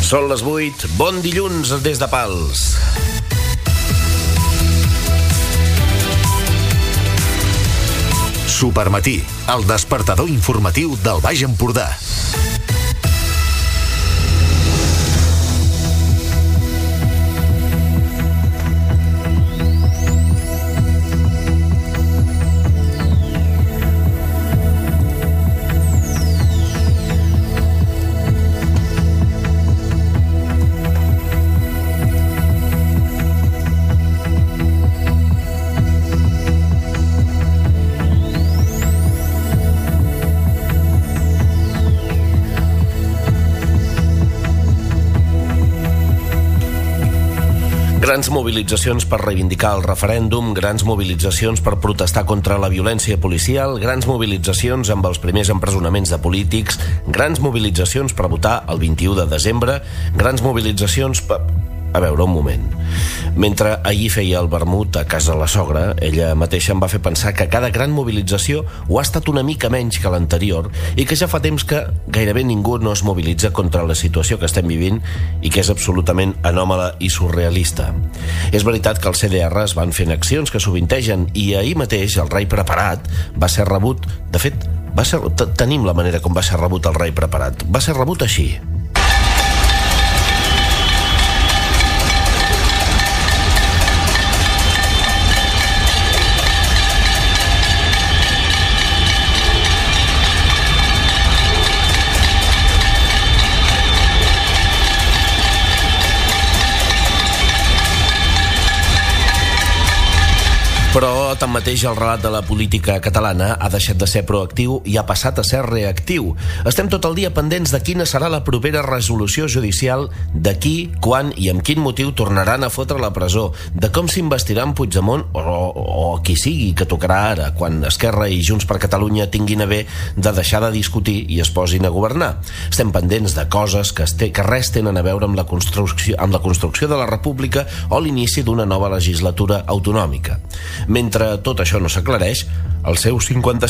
Són les 8. Bon dilluns des de Pals. Supermatí, el despertador informatiu del Baix Empordà. Grans mobilitzacions per reivindicar el referèndum, grans mobilitzacions per protestar contra la violència policial, grans mobilitzacions amb els primers empresonaments de polítics, grans mobilitzacions per votar el 21 de desembre, grans mobilitzacions per... A veure, un moment. Mentre ahir feia el vermut a casa de la sogra, ella mateixa em va fer pensar que cada gran mobilització ho ha estat una mica menys que l'anterior i que ja fa temps que gairebé ningú no es mobilitza contra la situació que estem vivint i que és absolutament anòmala i surrealista. És veritat que els CDRs van fent accions que sovintegen i ahir mateix el rei preparat va ser rebut... De fet, tenim la manera com va ser rebut el rei preparat. Va ser rebut així. Però, tanmateix, el relat de la política catalana ha deixat de ser proactiu i ha passat a ser reactiu. Estem tot el dia pendents de quina serà la propera resolució judicial, de qui, quan i amb quin motiu tornaran a fotre la presó, de com s'investirà en Puigdemont o qui sigui que tocarà ara, quan Esquerra i Junts per Catalunya tinguin a bé de deixar de discutir i es posin a governar. Estem pendents de coses que res tenen a veure amb la construcció de la República o l'inici d'una nova legislatura autonòmica. Mentre tot això no s'aclareix, el seu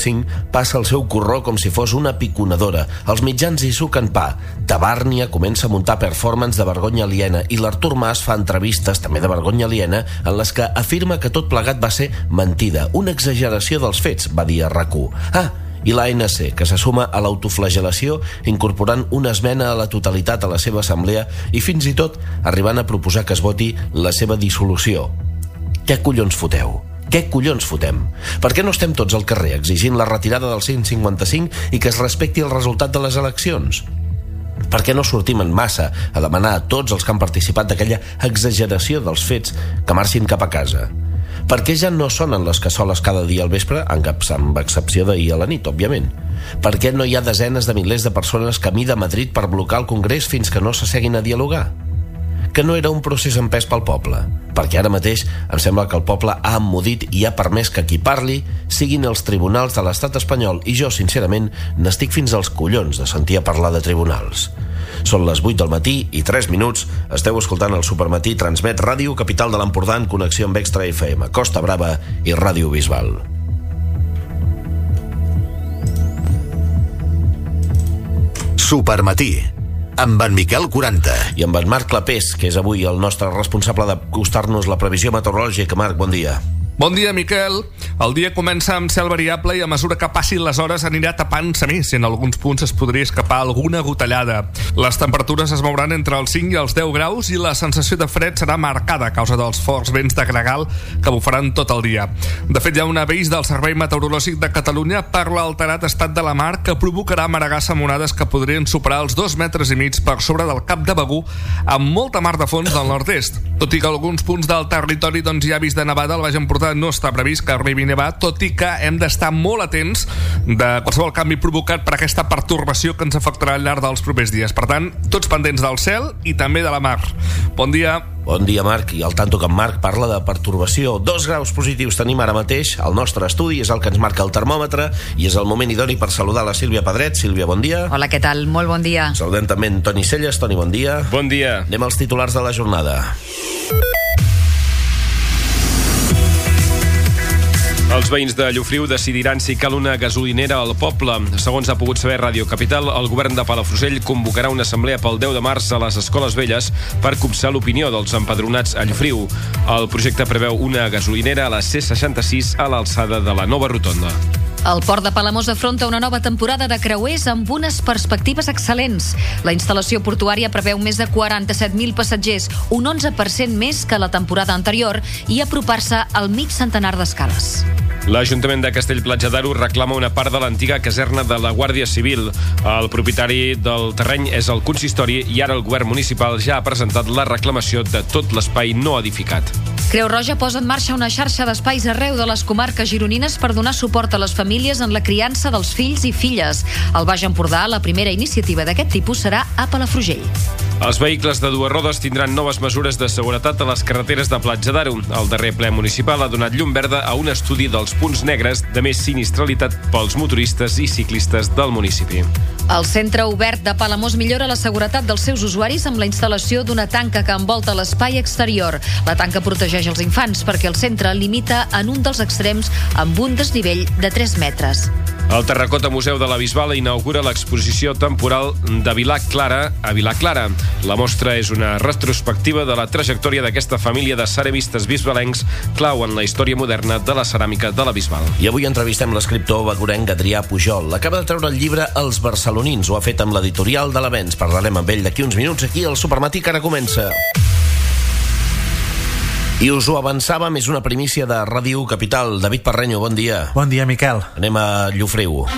55 passa el seu corró com si fos una piconadora. Els mitjans hi suquen pa. Tabàrnia comença a muntar performance de vergonya aliena i l'Artur Mas fa entrevistes, també de vergonya aliena, en les que afirma que tot plegat va ser mentida, una exageració dels fets, va dir a RAC1. I l'ANC, que se suma a l'autoflagel·lació incorporant una esmena a la totalitat a la seva assemblea i fins i tot arribant a proposar que es voti la seva dissolució. Què collons foteu? Què collons fotem? Per què no estem tots al carrer exigint la retirada del 155 i que es respecti el resultat de les eleccions? Per què no sortim en massa a demanar a tots els que han participat d'aquella exageració dels fets que marxin cap a casa? Per què ja no sonen les cassoles cada dia al vespre, amb excepció d'ahir a la nit, òbviament? Per què no hi ha desenes de milers de persones camí de Madrid per blocar el Congrés fins que no s'asseguin a dialogar? Que no era un procés empès pel poble, perquè ara mateix em sembla que el poble ha emmudit i ha permès que qui parli siguin els tribunals de l'estat espanyol i jo, sincerament, n'estic fins als collons de sentir a parlar de tribunals. Són les 8 del matí i 3 minuts. Esteu escoltant el Supermatí, transmet Ràdio Capital de l'Empordà en connexió amb Extra FM, Costa Brava i Ràdio Bisbal. Supermatí, amb en Miquel 40. I amb en Marc Clapés, que és avui el nostre responsable d'acostar-nos la previsió meteorològica. Marc, bon dia. Bon dia, Miquel. El dia comença amb cel variable i a mesura que passin les hores anirà tapant-se més i en alguns punts es podria escapar alguna gotellada. Les temperatures es mouran entre els 5 i els 10 graus i la sensació de fred serà marcada a causa dels forts vents de gregal que bufaran tot el dia. De fet, hi ha un avís del Servei Meteorològic de Catalunya per l'alterat estat de la mar que provocarà maregar onades que podrien superar els 2,5 metres per sobre del Cap de Begur amb molta mar de fons del nord-est. Tot i que alguns punts del territori hi ha avís de nevada, al Baix Empordà no està previst que arribi a nevar, tot i que hem d'estar molt atents de qualsevol canvi provocat per aquesta pertorbació que ens afectarà al llarg dels propers dies. Per tant, tots pendents del cel i també de la mar. Bon dia. Bon dia, Marc. I al tanto que en Marc parla de pertorbació. 2 graus positius tenim ara mateix. El nostre estudi és el que ens marca el termòmetre i és el moment idoni per saludar la Sílvia Pedret. Sílvia, bon dia. Hola, què tal? Molt bon dia. Saludem també en Toni Celles. Toni, bon dia. Bon dia. Anem als titulars de la jornada. Els veïns de Llofriu decidiran si cal una gasolinera al poble. Segons ha pogut saber Ràdio Capital, el govern de Palafrugell convocarà una assemblea pel 10 de març a les escoles velles per copsar l'opinió dels empadronats a Llofriu. El projecte preveu una gasolinera a la C66 a l'alçada de la nova rotonda. El port de Palamós afronta una nova temporada de creuers amb unes perspectives excel·lents. La instal·lació portuària preveu més de 47.000 passatgers, un 11% més que la temporada anterior, i apropar-se al mig centenar d'escales. L'Ajuntament de Castellplatja d'Aro reclama una part de l'antiga caserna de la Guàrdia Civil. El propietari del terreny és el consistori i ara el govern municipal ja ha presentat la reclamació de tot l'espai no edificat. Creu Roja posa en marxa una xarxa d'espais arreu de les comarques gironines per donar suport a les famílies en la criança dels fills i filles. Al Baix Empordà, la primera iniciativa d'aquest tipus serà a Palafrugell. Els vehicles de dues rodes tindran noves mesures de seguretat a les carreteres de Platja d'Aro. El darrer ple municipal ha donat llum verda a un estudi dels punts negres de més sinistralitat pels motoristes i ciclistes del municipi. El centre obert de Palamós millora la seguretat dels seus usuaris amb la instal·lació d'una tanca que envolta l'espai exterior. La tanca protegeix els infants perquè el centre limita en un dels extrems amb un desnivell de 3 metres. El Terracota Museu de la Bisbal inaugura l'exposició temporal de Vilar Clara a Vilar Clara. La mostra és una retrospectiva de la trajectòria d'aquesta família de cerevistes bisbalencs clau en la història moderna de la ceràmica de la Bisbal. I avui entrevistem l'escriptor begurenc Adrià Pujol. Acaba de treure el llibre Els barcelonins. Ho ha fet amb l'editorial de l'Avenç. Parlarem amb ell d'aquí uns minuts aquí al Supermatí, que ara comença. I us ho avançàvem, és una primícia de Ràdio Capital. David Parreño, bon dia. Bon dia, Miquel. Anem a Llofriu.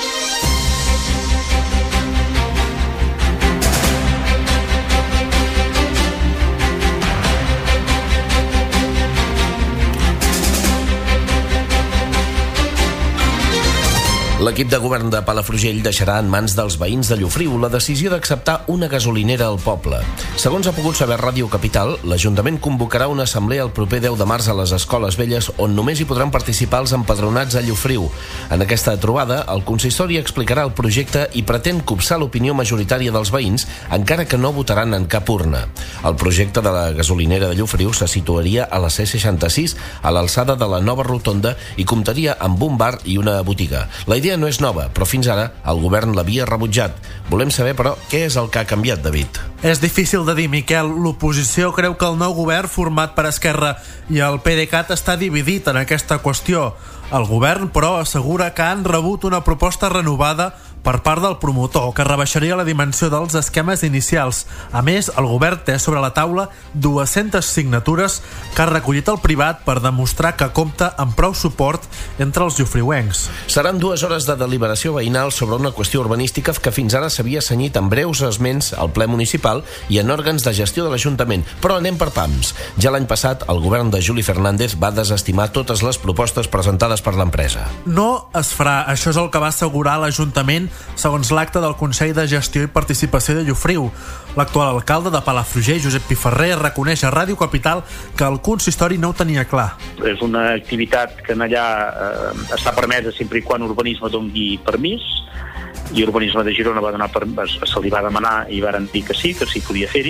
L'equip de govern de Palafrugell deixarà en mans dels veïns de Llofriu la decisió d'acceptar una gasolinera al poble. Segons ha pogut saber Ràdio Capital, l'Ajuntament convocarà una assemblea el proper 10 de març a les escoles velles, on només hi podran participar els empadronats a Llofriu. En aquesta trobada, el consistori explicarà el projecte i pretén copsar l'opinió majoritària dels veïns, encara que no votaran en cap urna. El projecte de la gasolinera de Llofriu se situaria a la C66, a l'alçada de la nova rotonda, i comptaria amb un bar i una botiga. La idea no és nova, però fins ara el govern l'havia rebutjat. Volem saber, però, què és el que ha canviat, David? És difícil de dir, Miquel. L'oposició creu que el nou govern, format per Esquerra i el PDeCAT, està dividit en aquesta qüestió. El govern, però, assegura que han rebut una proposta renovada per part del promotor, que rebaixaria la dimensió dels esquemes inicials. A més, el govern té sobre la taula 200 signatures que ha recollit el privat per demostrar que compta amb prou suport entre els llofriuencs. Seran 2 hores de deliberació veïnal sobre una qüestió urbanística que fins ara s'havia cenyit en breus esments al ple municipal i en òrgans de gestió de l'Ajuntament. Però anem per pams. Ja l'any passat, el govern de Juli Fernández va desestimar totes les propostes presentades per l'empresa. No es farà. Això és el que va assegurar l'Ajuntament segons l'acte del Consell de Gestió i Participació de Llofriu. L'actual alcalde de Palafrugell, Josep Piferrer, reconeix a Ràdio Capital que el consistori no ho tenia clar. És una activitat que allà està permesa sempre i quan urbanisme doni permís, i urbanisme de Girona se li va demanar i varen dir que sí podia fer-hi.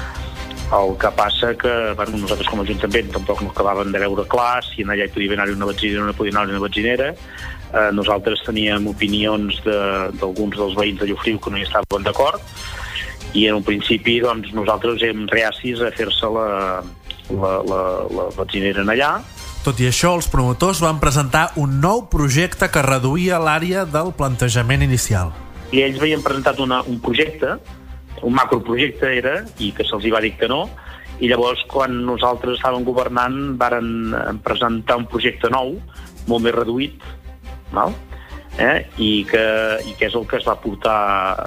El que passa que nosaltres com a Ajuntament tampoc no acabàvem de veure clar si allà hi podia anar-hi una benzinera o no podia anar-hi una benzinera. Nosaltres teníem opinions d'alguns dels veïns de Llofriu que no hi estaven d'acord, i en un principi nosaltres érem reacis a fer-se la benzinera allà. Tot i això, els promotors van presentar un nou projecte que reduïa l'àrea del plantejament inicial. I ells havien presentat un projecte, un macroprojecte era, i que se'ls va dir que no, i llavors quan nosaltres estàvem governant varen presentar un projecte nou, molt més reduït, val? I que és el que es va portar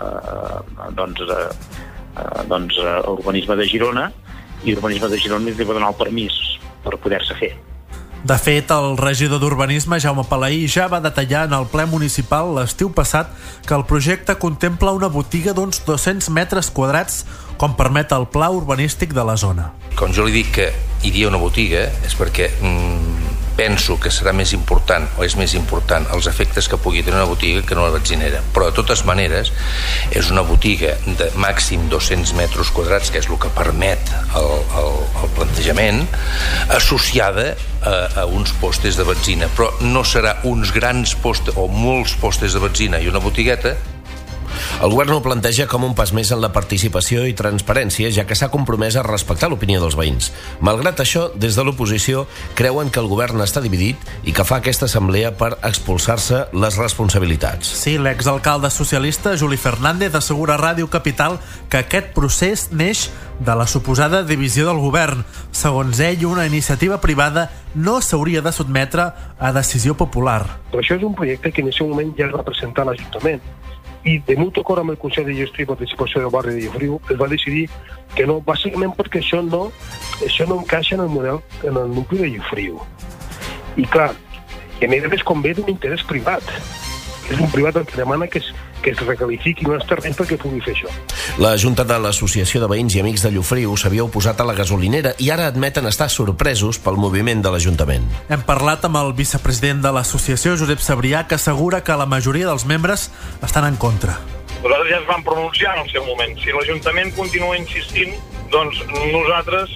a urbanisme de Girona, i urbanisme de Girona li va donar el permís per poder-se fer. De fet, el regidor d'Urbanisme, Jaume Palaí, ja va detallar en el ple municipal l'estiu passat que el projecte contempla una botiga d'uns 200 metres quadrats, com permet el pla urbanístic de la zona. Quan jo li dic que hi havia una botiga és perquè penso que serà més important, o és més important, els efectes que pugui tenir una botiga que no una benzinera. Però, de totes maneres, és una botiga de màxim 200 metres quadrats, que és el que permet el plantejament, associada a uns postes de benzina. Però no serà uns grans postes, o molts postes de benzina i una botigueta. El govern ho planteja com un pas més en la participació i transparència, ja que s'ha compromès a respectar l'opinió dels veïns. Malgrat això, des de l'oposició creuen que el govern està dividit i que fa aquesta assemblea per expulsar-se les responsabilitats. Sí, l'exalcalde socialista Juli Fernández assegura a Ràdio Capital que aquest procés neix de la suposada divisió del govern. Segons ell, una iniciativa privada no s'hauria de sotmetre a decisió popular. Però això és un projecte que en aquest moment ja es va presentar a l'Ajuntament. I de mutu acord amb el Consell de Gestió i Participació del barri de Llofriu es va decidir que no, bàsicament perquè això no encaixa en el model, en el nucli de Llofriu. I clar, a més convé d'un interès privat. És un privat el que demana que es recalifiqui uns terrenys perquè pugui fer això. La Junta de l'Associació de Veïns i Amics de Llofriu s'havia oposat a la gasolinera i ara admeten estar sorpresos pel moviment de l'Ajuntament. Hem parlat amb el vicepresident de l'associació, Josep Sabrià, que assegura que la majoria dels membres estan en contra. Nosaltres ja ens vam pronunciar en el seu moment. Si l'Ajuntament continua insistint, doncs nosaltres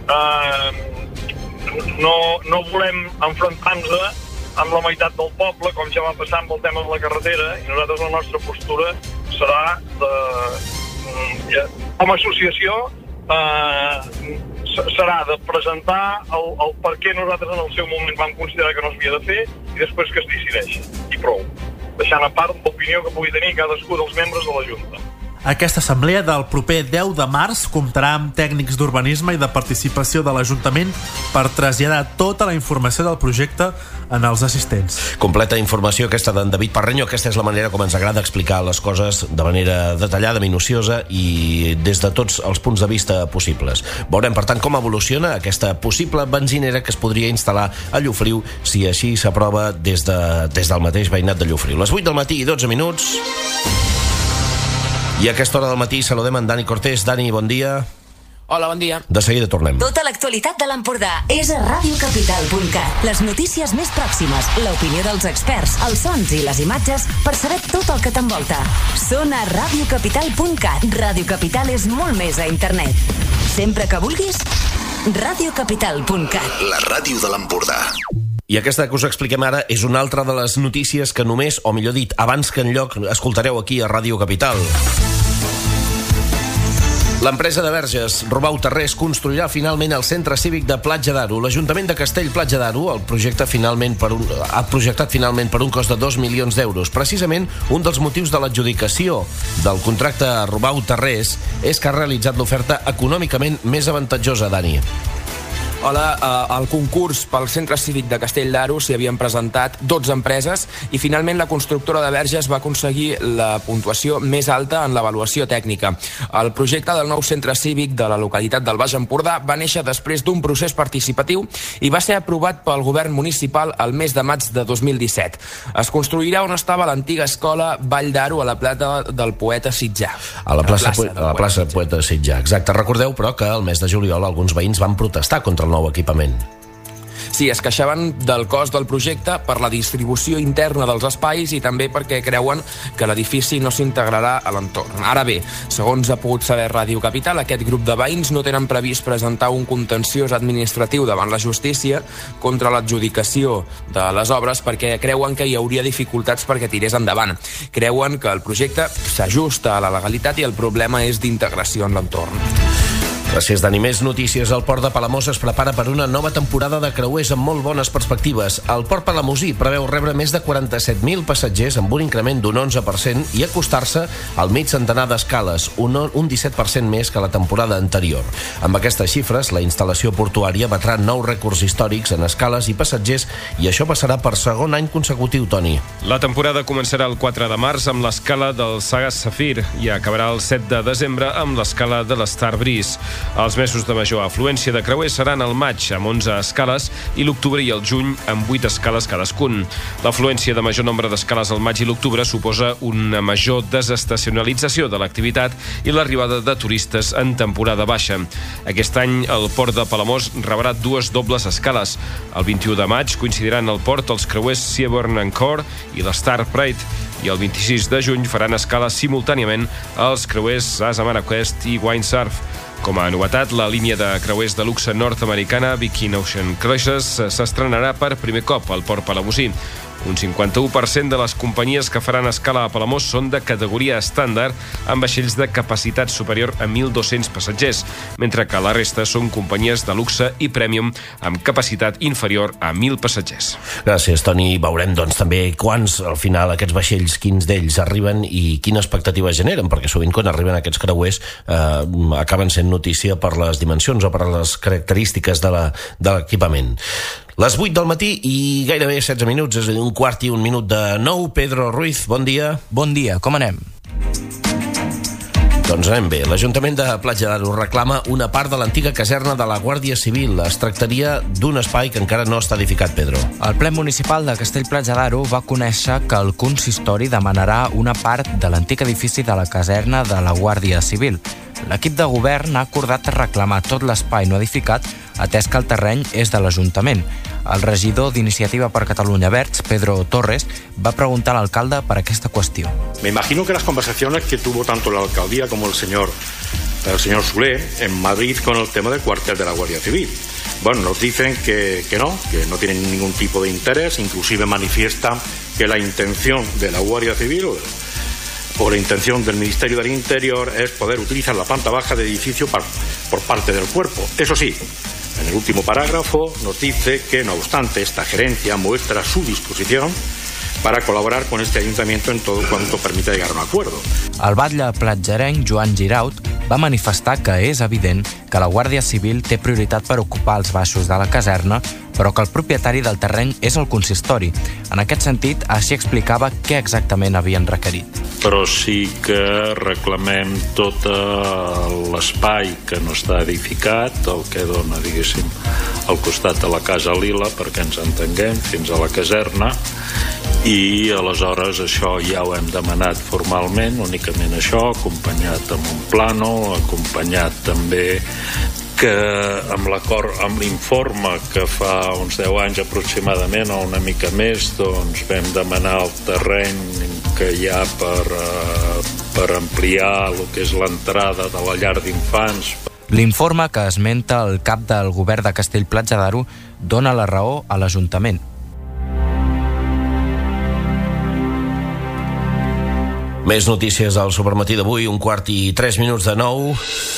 no volem enfrontar-nos amb la meitat del poble, com ja va passar amb el tema de la carretera, i nosaltres la nostra postura serà com a associació serà de presentar el per què nosaltres en el seu moment vam considerar que no s'havia de fer i després que es decideixi, i prou, deixant a part l'opinió que pugui tenir cadascú dels membres de la Junta. Aquesta assemblea del proper 10 de març comptarà amb tècnics d'urbanisme i de participació de l'Ajuntament per traslladar tota la informació del projecte en els assistents. Completa informació aquesta d'en David Parreño. Aquesta és la manera com ens agrada explicar les coses de manera detallada, minuciosa i des de tots els punts de vista possibles. Veurem, per tant, com evoluciona aquesta possible benzinera que es podria instal·lar a Llofriu si així s'aprova des del mateix veïnat de Llofriu. Les 8 del matí i 12 minuts. I a aquesta hora del matí saludem en Dani Cortés. Dani, bon dia. Hola, bon dia. De seguida tornem. Tota l'actualitat de l'Empordà és a radiocapital.cat. Les notícies més pròximes, l'opinió dels experts, els sons i les imatges per saber tot el que t'envolta. Són a radiocapital.cat. Ràdio Capital és molt més a internet. Sempre que vulguis, radiocapital.cat. La ràdio de l'Empordà. I aquesta que us expliquem ara és una altra de les notícies que només, o millor dit, abans que enlloc, escoltareu aquí a Ràdio Capital. L'empresa de Verges, Robau Terrés, construirà finalment el centre cívic de Platja d'Aro. L'Ajuntament de Castell-Platja d'Aro ha projectat finalment per un cost de 2 milions d'euros. Precisament, un dels motius de l'adjudicació del contracte a Robau Terrés és que ha realitzat l'oferta econòmicament més avantatjosa, Dani. Hola, al concurs pel Centre Cívic de Castell d'Aro s'hi havien presentat 12 empreses i finalment la constructora de Verges va aconseguir la puntuació més alta en l'avaluació tècnica. El projecte del nou centre cívic de la localitat del Baix Empordà va néixer després d'un procés participatiu i va ser aprovat pel govern municipal el mes de maig de 2017. Es construirà on estava l'antiga escola Vall d'Aro, a la plaça del Poeta Sitjà. A la plaça Poeta Sitjà, exacte. Recordeu, però, que el mes de juliol alguns veïns van protestar contra el nou equipament. Sí, es queixaven del cost del projecte per la distribució interna dels espais i també perquè creuen que l'edifici no s'integrarà a l'entorn. Ara bé, segons ha pogut saber Ràdio Capital, aquest grup de veïns no tenen previst presentar un contenciós administratiu davant la justícia contra l'adjudicació de les obres perquè creuen que hi hauria dificultats perquè tirés endavant. Creuen que el projecte s'ajusta a la legalitat i el problema és d'integració en l'entorn. Gràcies, Dani. Més notícies. El port de Palamós es prepara per una nova temporada de creuers amb molt bones perspectives. El port palamosí preveu rebre més de 47.000 passatgers amb un increment d'un 11% i acostar-se al mig centenar d'escales, un 17% més que la temporada anterior. Amb aquestes xifres, la instal·lació portuària batrà nous rècords històrics en escales i passatgers i això passarà per segon any consecutiu, Toni. La temporada començarà el 4 de març amb l'escala del Sagas Safir i acabarà el 7 de desembre amb l'escala de l'Star Breeze. Els mesos de major afluència de creuers seran el maig, amb 11 escales, i l'octubre i el juny, amb 8 escales cadascun. L'afluència de major nombre d'escales al maig i l'octubre suposa una major desestacionalització de l'activitat i l'arribada de turistes en temporada baixa. Aquest any, el port de Palamós rebrà 2 dobles escales. El 21 de maig coincidiran al port els creuers Seabourn Encore i la Star Pride, i el 26 de juny faran escala simultàniament els creuers Azamara Quest i Windsurf. Com a novetat, la línia de creuers de luxe nord-americana Viking Ocean Cruises s'estrenarà per primer cop al port palamosí. Un 51% de les companyies que faran escala a Palamós són de categoria estàndard, amb vaixells de capacitat superior a 1.200 passatgers, mentre que la resta són companyies de luxe i prèmium amb capacitat inferior a 1.000 passatgers. Gràcies, Toni. Veurem, doncs, també quants, al final, aquests vaixells, quins d'ells arriben i quina expectativa generen, perquè sovint quan arriben aquests creuers acaben sent notícia per les dimensions o per les característiques de l'equipament. Les 8 del matí i gairebé 16 minuts, és a dir, 1:15 de 9. Pedro Ruiz, bon dia. Bon dia, com anem? Doncs anem bé. L'Ajuntament de Platja d'Aro reclama una part de l'antiga caserna de la Guàrdia Civil. Es tractaria d'un espai que encara no està edificat, Pedro. El ple municipal de Castell-Platja d'Aro va conèixer que el consistori demanarà una part de l'antic edifici de la caserna de la Guàrdia Civil. L'equip de govern ha acordat reclamar tot l'espai no edificat, atès que el terreny és de l'Ajuntament. El regidor d'Iniciativa per Catalunya Verds, Pedro Torres, va preguntar a l'alcalde per aquesta qüestió. Me imagino que las conversaciones que tuvo tanto la alcaldía como el señor Soler en Madrid con el tema del cuartel de la Guardia Civil. Bueno, nos dicen que no tienen ningún tipo de interés, inclusive manifiestan que la intención de la Guardia Civil o la intención del Ministerio del Interior es poder utilizar la planta baja del edificio por parte del cuerpo. Eso sí, en el último parágrafo nos dice que, no obstante, esta gerencia muestra su disposición para col·laborar con este ayuntamiento en todo cuanto permita llegar a un acuerdo. El batlle platgerenc Joan Giraut va manifestar que és evident que la Guàrdia Civil té prioritat per ocupar els baixos de la caserna, però que el propietari del terreny és el consistori. En aquest sentit, així explicava què exactament havien requerit. Però sí que reclamem tot l'espai que no està edificat, el que dona, diguéssim, al costat de la Casa Lila, perquè ens entenguem, fins a la caserna, i aleshores això ja ho hem demanat formalment, únicament això, acompanyat amb un plano, acompanyat també que amb l'acord, amb l'informe que fa uns 10 anys aproximadament o una mica més, doncs vam demanar el terreny que hi ha per ampliar el que és l'entrada de la llar d'infants. L'informe que esmenta el cap del govern de Castell-Platja d'Aro dona la raó a l'Ajuntament. Més notícies al supermatí d'avui, 1:15 de 9.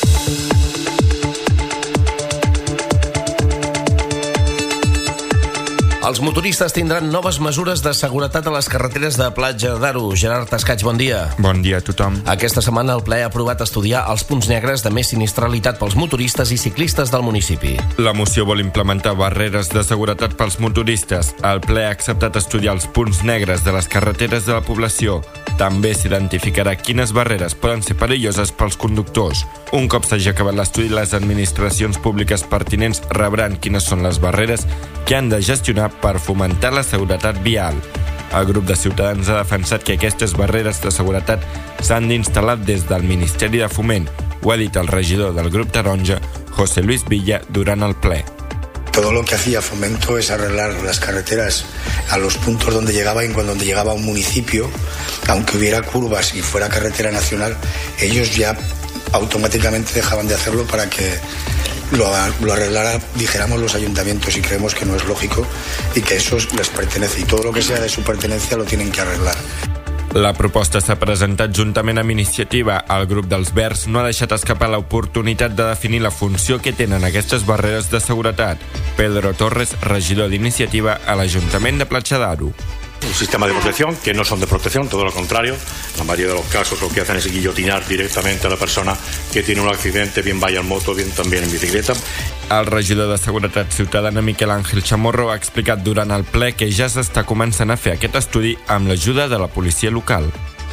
Els motoristes tindran noves mesures de seguretat a les carreteres de Platja d'Aro. Gerard Escaig, bon dia. Bon dia a tothom. Aquesta setmana el ple ha aprovat estudiar els punts negres de més sinistralitat pels motoristes i ciclistes del municipi. La moció vol implementar barreres de seguretat pels motoristes. El ple ha acceptat estudiar els punts negres de les carreteres de la població. També s'identificarà quines barreres poden ser perilloses pels conductors. Un cop s'hagi acabat l'estudi, les administracions públiques pertinents rebran quines són les barreres que han de gestionar per fomentar la seguretat vial. El grup de Ciutadans ha defensat que aquestes barreres de seguretat s'han d'instal·lar des del Ministeri de Foment. Ho ha dit el regidor del grup taronja, José Luis Villa, durant el ple. Todo lo que hacía Fomento es arreglar las carreteras a los puntos donde llegaba, y cuando llegaba a un municipio, aunque hubiera curvas y fuera carretera nacional, ellos ya automáticamente dejaban de hacerlo para que lo arreglara, dijéramos, los ayuntamientos, y creemos que no es lógico y que eso les pertenece, y todo lo que sea de su pertenencia lo tienen que arreglar. La proposta s'ha presentat juntament amb Iniciativa. El grup dels Verds no ha deixat escapar l'oportunitat de definir la funció que tenen aquestes barreres de seguretat. Pedro Torres, regidor d'Iniciativa a l'Ajuntament de Platja d'Aro. Un sistema de protección que no son de protección, todo lo contrario. En la mayoría de los casos lo que hacen es guillotinar directamente a la persona que tiene un accidente, bien vaya en moto, bien también en bicicleta. El regidor de Seguretat Ciutadana, Miquel Àngel Chamorro, ha explicat durant el ple que ja s'està començant a fer aquest estudi amb l'ajuda de la policia local.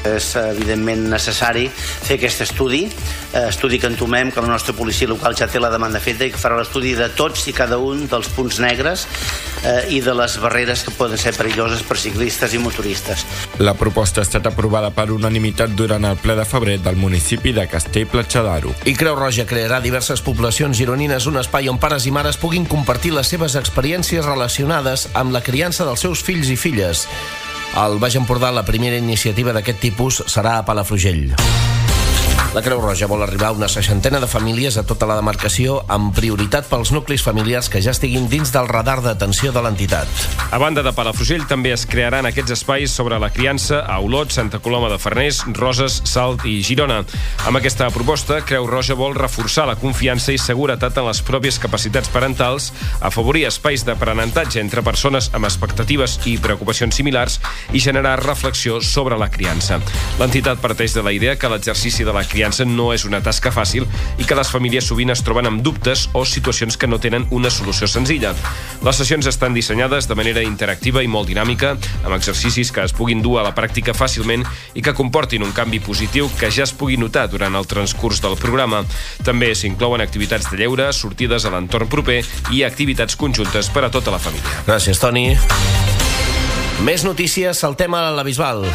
És evidentment necessari fer aquest estudi que entomem, que la nostra policia local ja té la demanda feta i que farà l'estudi de tots i cada un dels punts negres i de les barreres que poden ser perilloses per ciclistes i motoristes. La proposta ha estat aprovada per unanimitat durant el ple de febrer del municipi de Castell-Platja d'Aro. I Creu Roja crearà diverses poblacions gironines un espai on pares i mares puguin compartir les seves experiències relacionades amb la criança dels seus fills i filles. Al Baix Empordà, la primera iniciativa d'aquest tipus serà a Palafrugell. La Creu Roja vol arribar a una 60 de famílies a tota la demarcació amb prioritat pels nuclis familiars que ja estiguin dins del radar d'atenció de l'entitat. A banda de Palafrugell, també es crearan aquests espais sobre la criança a Olot, Santa Coloma de Farners, Roses, Salt i Girona. Amb aquesta proposta, Creu Roja vol reforçar la confiança i seguretat en les pròpies capacitats parentals, afavorir espais d'aprenentatge entre persones amb expectatives i preocupacions similars i generar reflexió sobre la criança. L'entitat parteix de la idea que l'exercici de la criança no és una tasca fàcil i que les famílies sovint es troben amb dubtes o situacions que no tenen una solució senzilla. Les sessions estan dissenyades de manera interactiva i molt dinàmica, amb exercicis que es puguin dur a la pràctica fàcilment i que comportin un canvi positiu que ja es pugui notar durant el transcurs del programa. També s'inclouen activitats de lleure, sortides a l'entorn proper i activitats conjuntes per a tota la família. Gràcies, Toni. Més notícies, saltem a la Bisbal.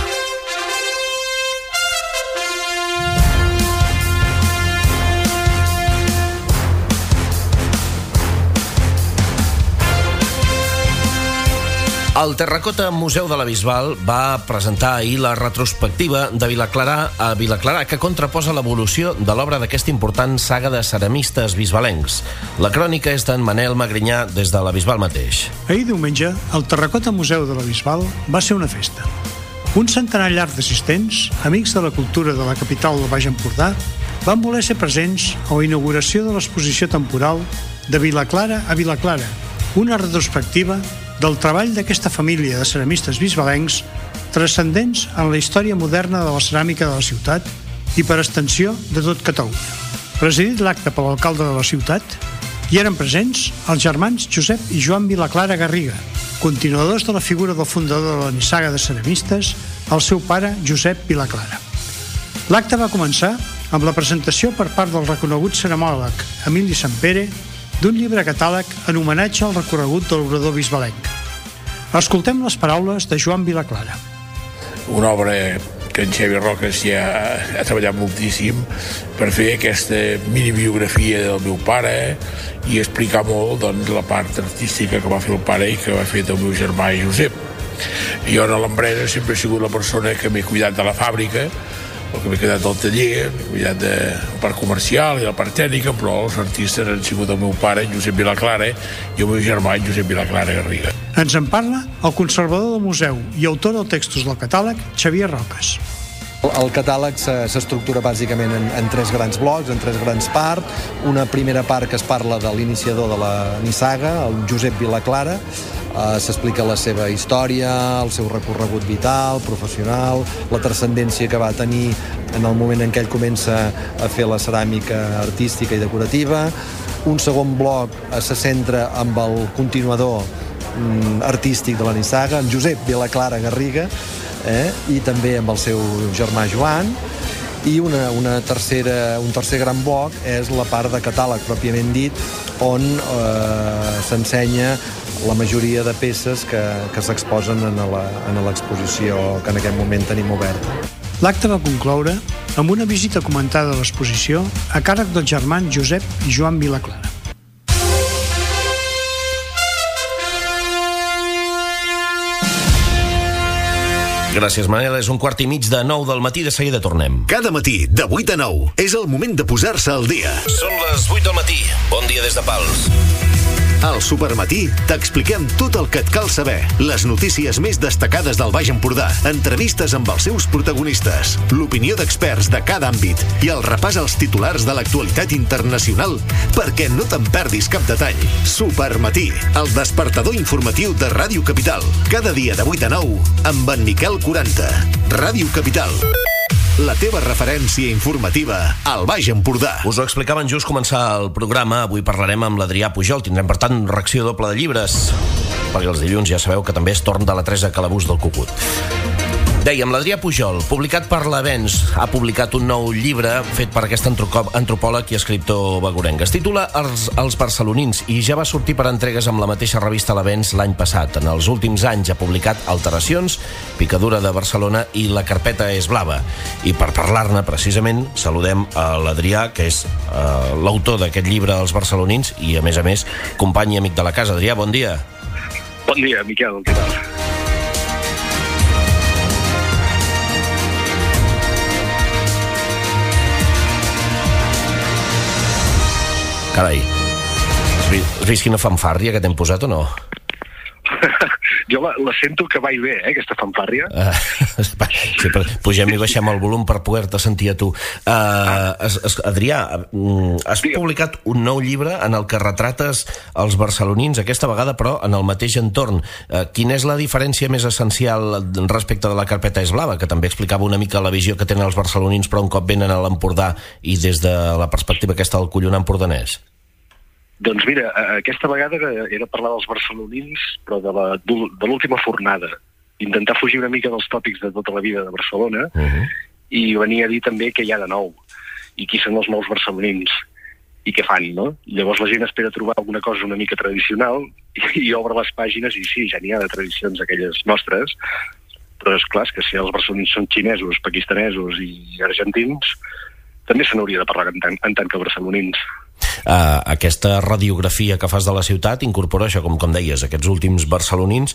El Terracota Museu de la Bisbal va presentar ahir la retrospectiva de Vilaclarà que contraposa l'evolució de l'obra d'aquesta important saga de ceramistes bisbalencs. La crònica és d'en Manel Magrinyà des de la Bisbal mateix. Ahir diumenge, el Terracota Museu de la Bisbal va ser una festa. Un centenar llarg d'assistents, amics de la cultura de la capital del Baix Empordà, van voler ser presents a la inauguració de l'exposició temporal de Vilaclara a Vilaclara, una retrospectiva del treball d'aquesta família de ceramistes bisbalencs transcendents en la història moderna de la ceràmica de la ciutat i per extensió de tot Catalunya. Presidit l'acte per l'alcalde de la ciutat, hi eren presents els germans Josep i Joan Vilaclara Garriga, continuadors de la figura del fundador de la nissaga de ceramistes, el seu pare Josep Vilaclara. L'acte va començar amb la presentació per part del reconegut ceramòleg Emili Sampere d'un llibre catàleg en homenatge al recorregut de l'obrador bisbalenc. Escoltem les paraules de Joan Vilaclara. Una obra que en Xavi Roques ja ha treballat moltíssim per fer aquesta mini-biografia del meu pare i explicar molt la part artística que va fer el pare i que va fer el meu germà Josep. Jo a l'empresa sempre he sigut la persona que m'he cuidat de la fàbrica, el que m'he quedat del taller, m'he cuidat del parc comercial i la part tècnica, però els artistes han sigut el meu pare, Josep Vilaclara, i el meu germà, Josep Vilaclara Garriga. Ens en parla el conservador del museu i autor dels textos del catàleg, Xavier Roques. El catàleg s'estructura bàsicament en tres grans blocs, en tres grans parts. Una primera part que es parla de l'iniciador de la nissaga, el Josep Vilaclara. S'explica la seva història, el seu recorregut vital, professional, la transcendència que va tenir en el moment en què ell comença a fer la ceràmica artística i decorativa. Un segon bloc se centra amb el continuador artístic de la nissaga, en Josep Vilaclara Garriga, i també amb el seu germà Joan. I un tercer gran bloc és la part de catàleg pròpiament dit, on s'ensenya la majoria de peces que s'exposen en l'exposició que en aquest moment tenim oberta. L'acte va concloure amb una visita comentada a l'exposició a càrrec dels germans Josep i Joan Vilaclara. Gràcies, Manel. És 8:15 del matí. De seguida tornem. Cada matí, de 8 a 9, és el moment de posar-se al dia. Són les 8 del matí. Bon dia des de Pals. Al Supermatí t'expliquem tot el que et cal saber. Les notícies més destacades del Baix Empordà, entrevistes amb els seus protagonistes, l'opinió d'experts de cada àmbit i el repàs als titulars de l'actualitat internacional perquè no te'n perdis cap detall. Supermatí, el despertador informatiu de Ràdio Capital. Cada dia de 8 a 9 amb en Miquel 40. Ràdio Capital. La teva referència informativa al Baix Empordà. Us ho explicaven just començar el programa. Avui parlarem amb l'Adrià Pujol. Tindrem, per tant, reacció doble de llibres, perquè els dilluns ja sabeu que també és torn de la Teresa Calabús del Cucut. Dèiem, l'Adrià Pujol, publicat per l'Avenç, ha publicat un nou llibre fet per aquest antropòleg i escriptor begurenc. Es titula Els barcelonins i ja va sortir per entregues amb la mateixa revista l'Avenç l'any passat. En els últims anys ha publicat Alteracions, Picadura de Barcelona i La carpeta és blava. I per parlar-ne, precisament, saludem a l'Adrià, que és l'autor d'aquest llibre, Els barcelonins, i a més, company i amic de la casa. Adrià, bon dia. Bon dia, Miquel, què tal? Carai, has vist quina fanfàrria que t'hem posat o no? Jo la sento que va i bé, aquesta fanfàrria. Sí, pugem i baixem el volum per poder-te sentir a tu. Adrià, has publicat un nou llibre en el que retrates els barcelonins, aquesta vegada però en el mateix entorn. Quina és la diferència més essencial respecte de La carpeta és blava, que també explicava una mica la visió que tenen els barcelonins però un cop venen a l'Empordà i des de la perspectiva aquesta del collon empordanès? Doncs mira, aquesta vegada era parlar dels barcelonins, però de l'última fornada. Intentar fugir una mica dels tòpics de tota la vida de Barcelona i venir a dir també què hi ha de nou i qui són els nous barcelonins i què fan, no? Llavors la gent espera trobar alguna cosa una mica tradicional i obre les pàgines i sí, ja n'hi ha de tradicions aquelles nostres, però és clar que si els barcelonins són xinesos, pakistanesos i argentins, també se n'hauria de parlar en tant que barcelonins. Aquesta radiografia que fas de la ciutat incorpora això, com deies, aquests últims barcelonins.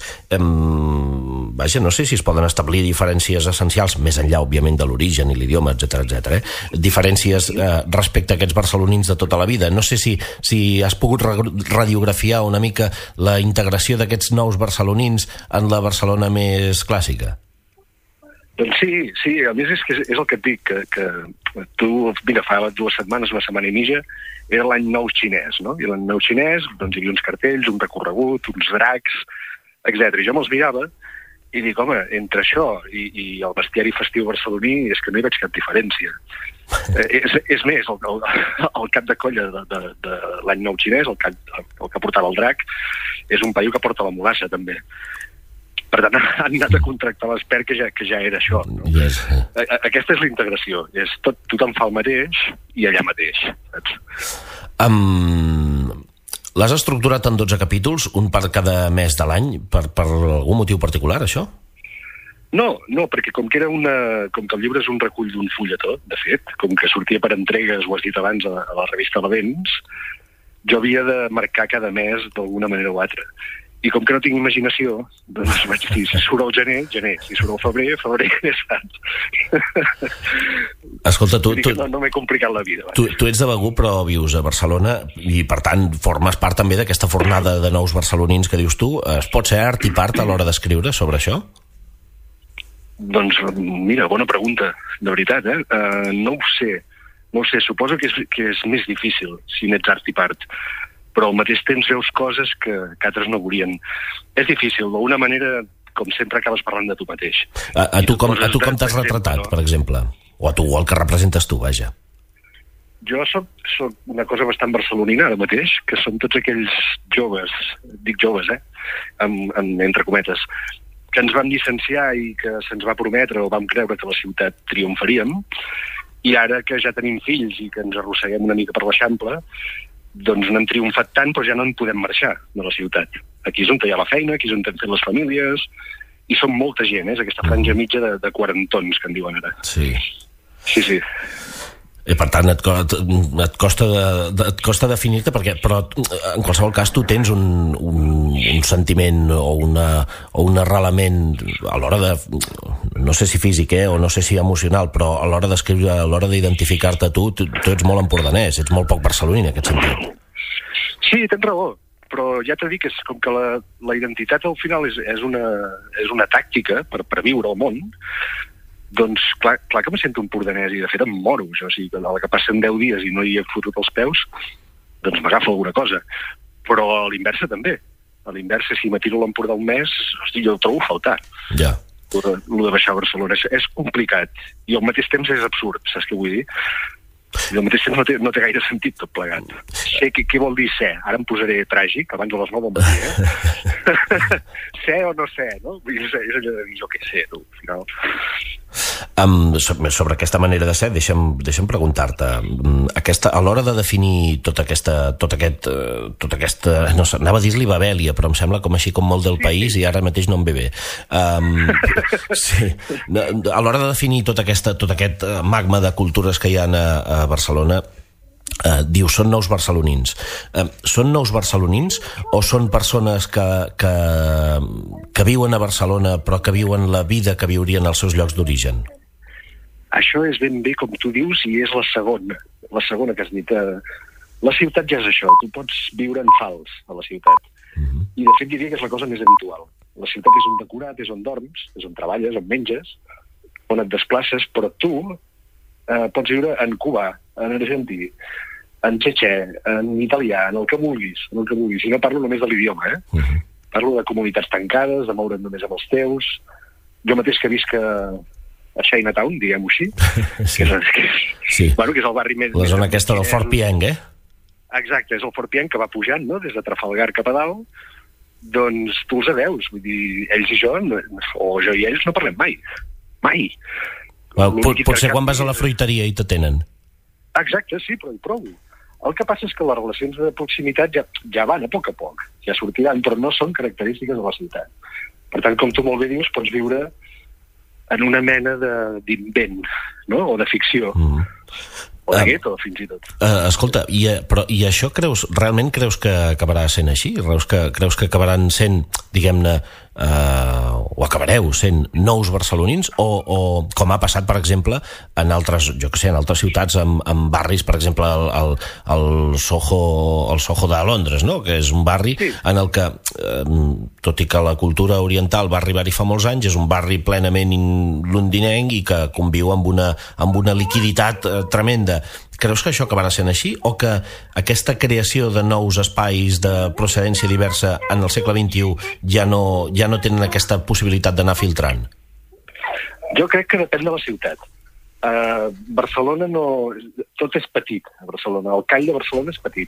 Vaja, no sé si es poden establir diferències essencials, més enllà, òbviament, de l'origen i l'idioma, etcètera. Diferències respecte a aquests barcelonins de tota la vida. No sé si has pogut radiografiar una mica la integració d'aquests nous barcelonins en la Barcelona més clàssica. Doncs sí, a més és el que et dic, que tu, mira, fa 2 setmanes, una setmana i mitja, era l'any nou xinès, no? I l'any nou xinès, doncs hi havia uns cartells, un recorregut, uns dracs, etc. I jo me'ls mirava i dic, home, entre això i el bestiari festiu barceloní és que no hi veig cap diferència. És més, el cap de colla de l'any nou xinès, el que portava el drac, és un paio que porta la mulassa, també. Per tant, han anat a contractar l'expert que ja era això. No? Yes. Aquesta és la integració. Tothom fa el mateix i allà mateix. Saps? L'has estructurat en 12 capítols, un per cada mes de l'any, per algun motiu particular, això? No, perquè com que el llibre és un recull d'un fulletó, de fet, com que sortia per entregues, ho has dit abans, a la revista L'Avenç, jo havia de marcar cada mes d'alguna manera o altra. I com que no tinc imaginació, doncs vaig dir, si surt el gener, si surt el febrer, saps? Escolta, tu... No m'he complicat la vida. Tu ets de Begur, però vius a Barcelona i, per tant, formes part també d'aquesta fornada de nous barcelonins que dius tu. Es pot ser art i part a l'hora d'escriure sobre això? Doncs, mira, bona pregunta, de veritat, no ho sé, suposo que és més difícil si n'ets art i part, però al mateix temps veus coses que altres no volien. És difícil, d'alguna manera, com sempre, acabes parlant de tu mateix. A tu com t'has retratat, per exemple? O a tu, o el que representes tu, vaja. Jo soc una cosa bastant barcelonina, ara mateix, que són tots aquells joves, dic joves, entre cometes, que ens vam llicenciar i que se'ns va prometre o vam creure que la ciutat triomfaríem, i ara que ja tenim fills i que ens arrosseguem una mica per l'Eixample, doncs no hem triomfat tant, però ja no en podem marxar de la ciutat. Aquí és on hi ha la feina, aquí és on hem fet les famílies, i som molta gent, és aquesta franja mitja de quarantons, que en diuen ara. Sí. Sí. I per tant et costa definir-te, però en qualsevol cas tu tens un sentiment o un arrelament a l'hora de, no sé si físic o no sé si emocional, però a l'hora d'escriure, a l'hora d'identificar-te tu ets molt empordanès, ets molt poc barceloní en aquest sentit. Sí, tens raó, però ja t'he dit que com que la identitat al final és una tàctica per viure al món. Doncs clar que me sento empordanès i de fet em moro, jo, o sigui, a la que passen 10 dies i no hi he fotut els peus, doncs m'agafa alguna cosa. Però a l'inversa també. A l'inversa, si m'atiro a l'Empordà un mes, hosti, jo ho trobo a faltar. Ja. Lo de baixar a Barcelona és complicat i al mateix temps és absurd, saps què vull dir? I al mateix temps no té gaire sentit tot plegat. Sé què vol dir ser. Ara em posaré tràgic, abans de les 9 del matí, Ser o no ser, no? És allò de dir, jo què sé, tu, al final. Sobre aquesta manera de ser, deixa'm preguntar-te, a l'hora de definir tota aquesta, no sé, anava a dir-li Babèlia, però em sembla com així com molt del país i ara mateix no em ve bé. Sí. A l'hora de definir tot aquest magma de cultures que hi ha a Barcelona, diu, són nous barcelonins. Són nous barcelonins o són persones que viuen a Barcelona però que viuen la vida que viurien als seus llocs d'origen? Això és ben bé com tu dius i és la segona que has dit. La ciutat ja és això, tu pots viure en fals a la ciutat. I de fet diria que és la cosa més habitual. La ciutat és on decorat, és on dorms, és on treballes, on menges, on et desplaces, però tu pots viure en cubà, en argentí, en txetxè, en italià, en el que vulguis. I no parlo només de l'idioma, Parlo de comunitats tancades, de moure't només amb els teus. Jo mateix que visc a Chinatown, diguem-ho així, que és el barri més... La zona aquesta del Fort Pienc, Exacte, és el Fort Pienc que va pujant, no?, des de Trafalgar cap a dalt. Doncs tu els veus, vull dir, ells i jo, o jo i ells, no parlem mai. Mai. Potser quan vas a la fruiteria i t'atenen. Exacte, sí, però hi provo. El que passa és que les relacions de proximitat ja van a poc, ja sortiran, però no són característiques de la ciutat. Per tant, com tu molt bé dius, pots viure en una mena d'invent, no?, o de ficció. O de gueto, fins i tot. Escolta, i això realment creus que acabarà sent així? Creus que acabaran sent, diguem-ne, o acabareu sent nous barcelonins o com ha passat, per exemple, en altres ciutats, en barris, per exemple, el Soho de Londres, no?, que és un barri en el que, tot i que la cultura oriental va arribar-hi fa molts anys, és un barri plenament londinenc i que conviu amb una liquiditat tremenda. Creus que això acabarà sent així o que aquesta creació de nous espais de procedència diversa en el segle XXI ja no tenen aquesta possibilitat d'anar filtrant? Jo crec que depèn de la ciutat. Barcelona no... Tot és petit a Barcelona. El call de Barcelona és petit.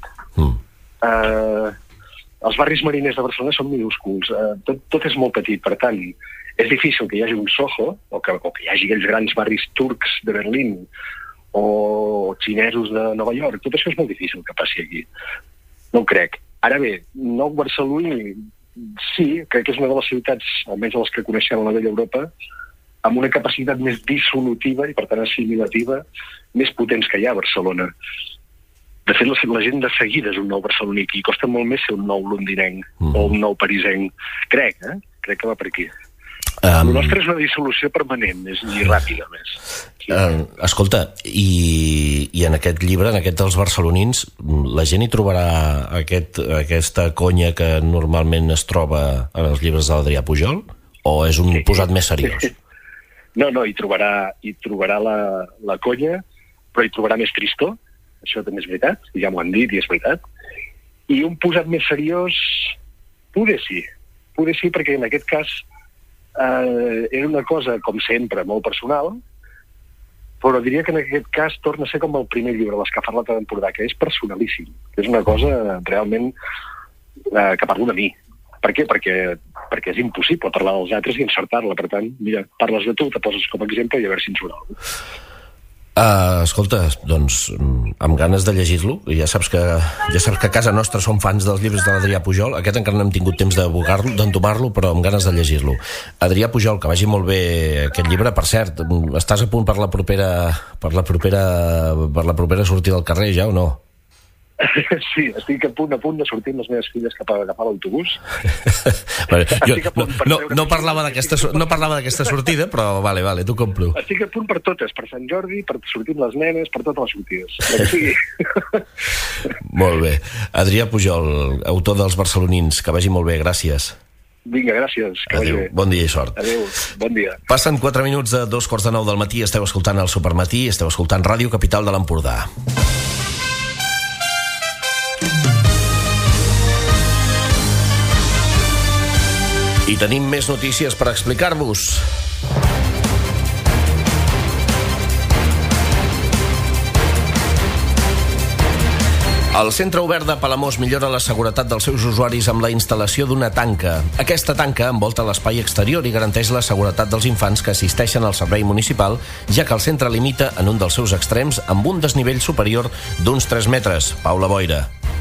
Els barris mariners de Barcelona són minúsculs. Tot és molt petit, per tant, és difícil que hi hagi un Soho o que hi hagi aquells grans barris turcs de Berlín o xinesos de Nova York. Tot això és molt difícil que passi aquí. No ho crec. Ara bé, nou barceloní, sí, crec que és una de les ciutats, almenys de les que coneixem a la vella Europa, amb una capacitat més dissolutiva i, per tant, assimilativa, més potents que hi ha a Barcelona. De fet, la gent de seguida és un nou barceloní. I costa molt més ser un nou londinenc o un nou parisenc. Crec que va per aquí. El nostre és una dissolució permanent i ràpida, més. Escolta, i en aquest llibre, en aquest dels barcelonins, la gent hi trobarà aquesta conya que normalment es troba en els llibres de l'Adrià Pujol? O és un posat més seriós? No, hi trobarà la conya, però hi trobarà més tristor, això també és veritat, ja m'ho han dit i és veritat. I un posat més seriós, poder sí, perquè en aquest cas era una cosa, com sempre, molt personal, però diria que en aquest cas torna a ser com el primer llibre, l'Escafarlata d'Empordà, que és personalíssim, que és una cosa realment que parlo de mi. Per què? Perquè és impossible parlar dels altres i encertar-la. Per tant, mira, parles de tu, te poses com a exemple i a veure si en surt alguna cosa. Escolta, doncs, amb ganes de llegir-lo, ja saps que a casa nostra som fans dels llibres de l'Adrià Pujol. Aquest encara no hem tingut temps d'entomar-lo, però amb ganes de llegir-lo. Adrià Pujol, que vagi molt bé aquest llibre. Per cert, estàs a punt per la propera sortida al carrer ja o no? Sí, estic a punt de sortir amb les meves filles cap a l'autobús. No parlava d'aquesta sortida, però vale, t'ho compro. Estic a punt per totes, per Sant Jordi, per sortir amb les nenes, per totes les sortides. Molt bé. Adrià Pujol, autor dels Barcelonins, que vagi molt bé, gràcies. Vinga, gràcies. Adéu, bon dia i sort. Adéu, bon dia. Passen 4 minuts de 2:45 del matí, esteu escoltant el Supermatí, esteu escoltant Ràdio Capital de l'Empordà. I tenim més notícies per explicar-vos. El Centre Obert de Palamós millora la seguretat dels seus usuaris amb la instal·lació d'una tanca. Aquesta tanca envolta l'espai exterior i garanteix la seguretat dels infants que assisteixen al servei municipal, ja que el centre limita en un dels seus extrems amb un desnivell superior d'uns 3 metres. Paula Boira.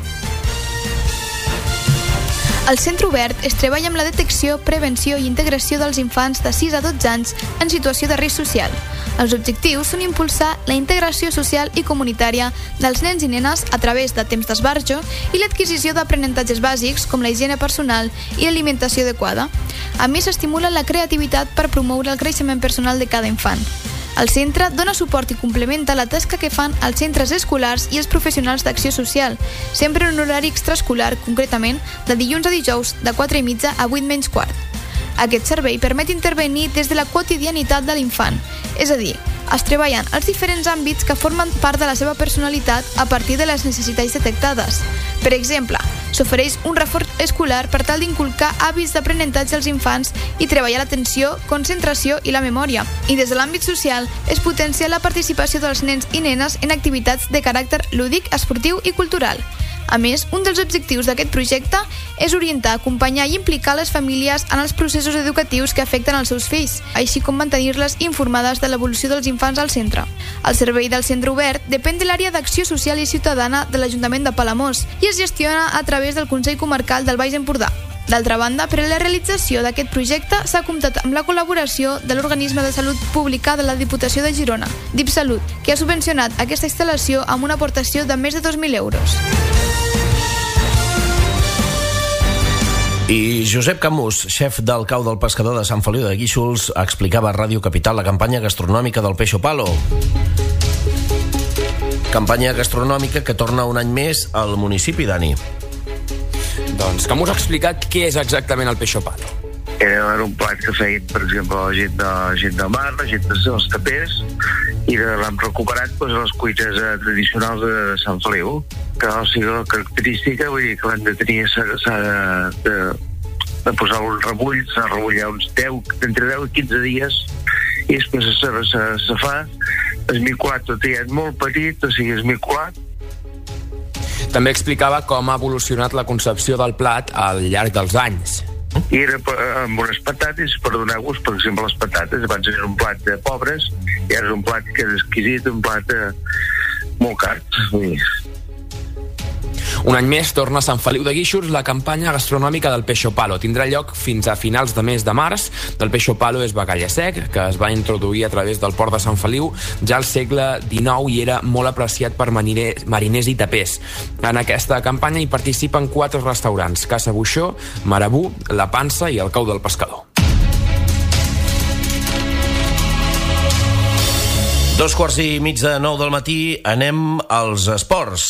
Al Centre Obert es treballa amb la detecció, prevenció i integració dels infants de 6 a 12 anys en situació de risc social. Els objectius són impulsar la integració social i comunitària dels nens i nenes a través de temps d'esbarjo i l'adquisició d'aprenentatges bàsics com la higiene personal i l'alimentació adequada. A més, s'estimula la creativitat per promoure el creixement personal de cada infant. El centre dona suport i complementa la tasca que fan els centres escolars i els professionals d'acció social, sempre en un horari extraescolar, concretament de dilluns a dijous de 4:30 a 8:15. Aquest servei permet intervenir des de la quotidianitat de l'infant, és a dir, es treballen els diferents àmbits que formen part de la seva personalitat a partir de les necessitats detectades. Per exemple, s'ofereix un reforç escolar per tal d'inculcar hàbits d'aprenentatge als infants i treballar l'atenció, concentració i la memòria. I des de l'àmbit social es potencia la participació dels nens i nenes en activitats de caràcter lúdic, esportiu i cultural. A més, un dels objectius d'aquest projecte és orientar, acompanyar i implicar les famílies en els processos educatius que afecten els seus fills, així com mantenir-les informades de l'evolució dels infants al centre. El servei del Centre Obert depèn de l'àrea d'acció social i ciutadana de l'Ajuntament de Palamós i es gestiona a través del Consell Comarcal del Baix Empordà. D'altra banda, per a la realització d'aquest projecte s'ha comptat amb la col·laboració de l'Organisme de Salut Pública de la Diputació de Girona, DipSalut, que ha subvencionat aquesta instal·lació amb una aportació de més de 2.000 euros. I Josep Camús, xef del cau del pescador de Sant Feliu de Guíxols, explicava a Ràdio Capital la campanya gastronòmica del Peixo Palo. Campanya gastronòmica que torna un any més al municipi, Dani. Doncs Camús ha explicat què és exactament el Peixo Palo. Era un plat que feien, per exemple, la gent de mar, la gent dels tapers, i l'hem recuperat les cuines tradicionals de Sant Feliu, que no sigui la característica, vull dir que l'hem de tenir, s'ha de posar un rebull, s'ha de rebullar entre 10 i 15 dies, i després se fa esmicolat, tot triat molt petit, o sigui, esmicolat. També explicava com ha evolucionat la concepció del plat al llarg dels anys. I era amb unes patates, per donar gust, per exemple, les patates. Abans era un plat de pobres, i ara és un plat que és exquisit, un plat molt car. Un any més torna a Sant Feliu de Guíxols la campanya gastronòmica del Peixo Palo. Tindrà lloc fins a finals de mes de març. El Peixo Palo és bacallà sec, que es va introduir a través del port de Sant Feliu ja al segle XIX i era molt apreciat per mariners i tapers. En aquesta campanya hi participen 4 restaurants: Casa Buixó, Marabú, La Pansa i el Cau del Pescador. 8:45 del matí, anem als esports.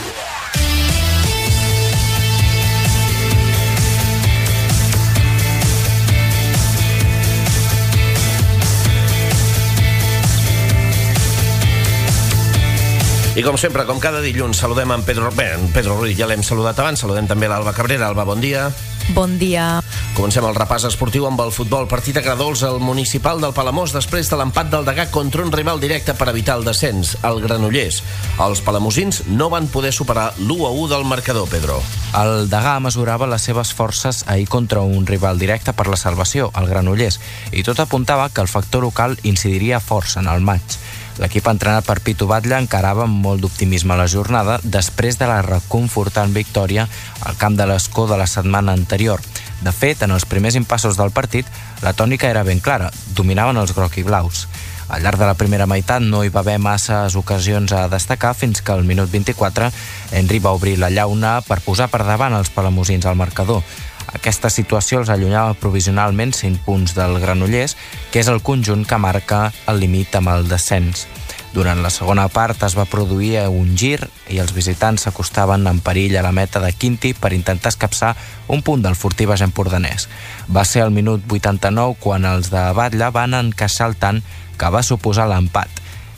I com sempre, com cada dilluns, saludem en Pedro Ruiz, ja l'hem saludat abans, saludem també l'Alba Cabrera. Alba, bon dia. Bon dia. Comencem el repàs esportiu amb el futbol. Partit agradols al municipal del Palamós després de l'empat del Degà contra un rival directe per evitar el descens, el Granollers. Els palamosins no van poder superar l'1-1 del marcador, Pedro. El Degà mesurava les seves forces ahir contra un rival directe per la salvació, el Granollers, i tot apuntava que el factor local incidiria força en el maig. L'equip entrenat per Pitu Batlle encarava amb molt d'optimisme la jornada després de la reconfortant victòria al camp de l'Escó de la setmana anterior. De fet, en els primers impassos del partit, la tònica era ben clara, dominaven els groc i blaus. Al llarg de la primera meitat no hi va haver masses ocasions a destacar fins que al minut 24 Henry va obrir la llauna per posar per davant els palamosins al marcador. Aquesta situació els allunyava provisionalment 5 punts del Granollers, que és el conjunt que marca el límit amb el descens. Durant la segona part es va produir un gir i els visitants s'acostaven en perill a la meta de Quinti per intentar escapçar un punt del Fortí Baix Empordanès. Va ser al minut 89 quan els de Batlle van encaixar el tant que va suposar l'empat.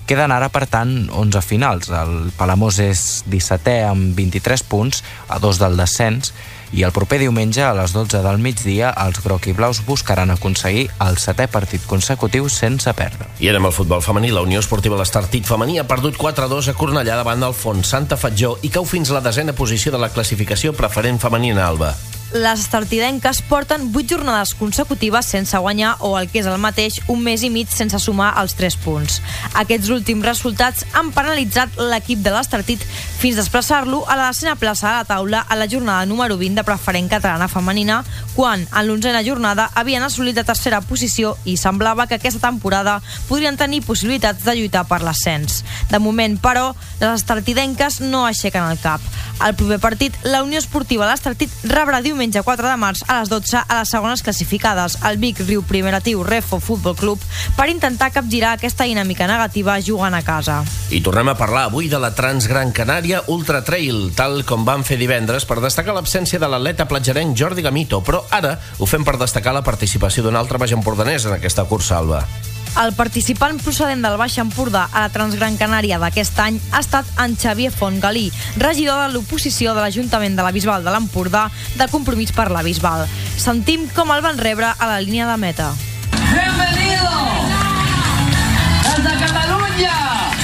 Queden ara, per tant, 11 finals. El Palamós és 17è amb 23 punts, a 2 del descens, i el proper diumenge a les 12 del migdia els groc i blaus buscaran aconseguir el 7è partit consecutiu sense perdre. I anem al futbol femení. La Unió Esportiva l'Estartit femení ha perdut 4-2 a Cornellà davant del Font Santa Fatjó i cau fins a la 10a posició de la classificació preferent femenina, Alba. Les estartidenques porten 8 jornades consecutives sense guanyar o el que és el mateix, un mes i mig sense sumar els 3 punts. Aquests últims resultats han penalitzat l'equip de l'Estartit fins a desplaçar-lo a la 10a plaça de la taula a la jornada número 20 de preferent catalana femenina, quan en l'11a jornada havien assolit la 3a posició i semblava que aquesta temporada podrien tenir possibilitats de lluitar per l'ascens. De moment, però, les estartidenques no aixequen el cap. Al proper partit, la Unió Esportiva de l'Estartit rebrà diumenge 4 de març a les 12 a les segones classificades, el Vic Riu Primeratiu Refo Futbol Club, per intentar capgirar aquesta dinàmica negativa jugant a casa. I tornem a parlar avui de la Transgran Canària Ultra Trail, tal com vam fer divendres per destacar l'absència de l'atleta platgerenc Jordi Gamito, però ara ho fem per destacar la participació d'un altre baix empordanès en aquesta cursa, Alba. El participant procedent del Baix Empordà a la Transgran Canària d'aquest any ha estat en Xavier Fontgalí, regidor de l'oposició de l'Ajuntament de la Bisbal de l'Empordà de Compromís per la Bisbal. Sentim com el van rebre a la línia de meta. Bienvenido desde Catalunya.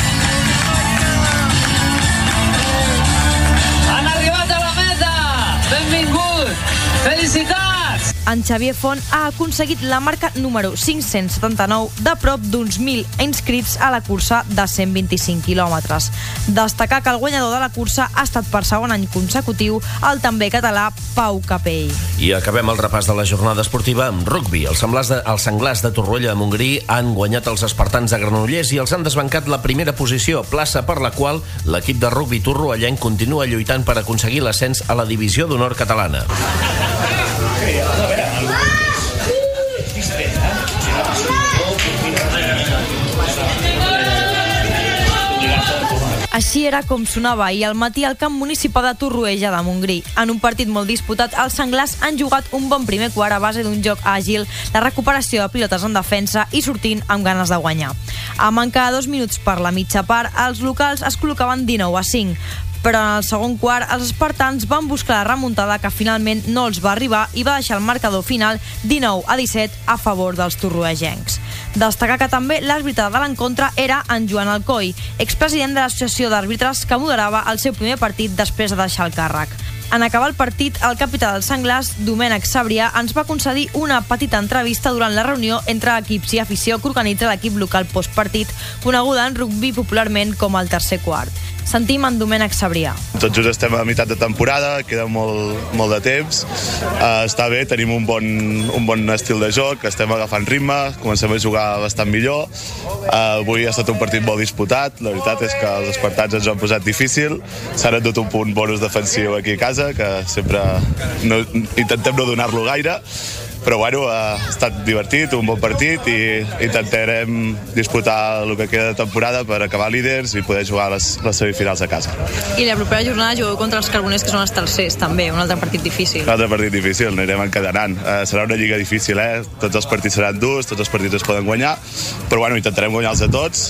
Han arribat a la meta. Benvingut. Felicitats. En Xavier Font ha aconseguit la marca número 579 de prop d'uns 1.000 inscrits a la cursa de 125 quilòmetres. Destacar que el guanyador de la cursa ha estat per segon any consecutiu el també català Pau Capell. I acabem el repàs de la jornada esportiva amb rugbi. Els Senglars de Torroella de Montgrí han guanyat els espartans de Granollers i els han desbancat la primera posició, plaça per la qual l'equip de rugbi torroellenc continua lluitant per aconseguir l'ascens a la divisió d'honor catalana. Així era com sonava ahir al matí al camp municipal de Torroella de Montgrí. En un partit molt disputat, els senglars han jugat un bon primer quart a base d'un joc àgil, la recuperació de pilotes en defensa i sortint amb ganes de guanyar. A manca de 2 minuts per la mitja part, els locals es col·locaven 19-5. Però en el segon quart els espartans van buscar la remuntada que finalment no els va arribar i va deixar el marcador final 19-17 a favor dels torroellencs. Destacar que també l'àrbitre de l'encontre era en Joan Alcoi, expresident de l'Associació d'Àrbitres que moderava el seu primer partit després de deixar el càrrec. En acabar el partit, el capità dels Senglars, Domènec Sabrià, ens va concedir una petita entrevista durant la reunió entre equips i afició que organitza l'equip local postpartit, coneguda en rugbi popularment com el tercer quart. Sentim en Domènec Sabrià. Tot just estem a meitat de temporada, queda molt de temps. Està bé, tenim un bon estil de joc, estem agafant ritme, comencem a jugar bastant millor. Avui ha estat un partit molt disputat, la veritat és que els espartans ens ho han posat difícil. S'ha endut un punt bonus defensiu aquí a casa, que sempre intentem no donar-lo gaire, però bueno, ha estat divertit, un bon partit i intentarem disputar el que queda de temporada per acabar líders i poder jugar les semifinals a casa. I la propera jornada jugueu contra els Carboners, que són els tercers també, un altre partit difícil. Un altre partit difícil, anirem encadenant. Serà una lliga difícil, tots els partits seran durs, tots els partits es poden guanyar, però bueno, intentarem guanyar-los a tots.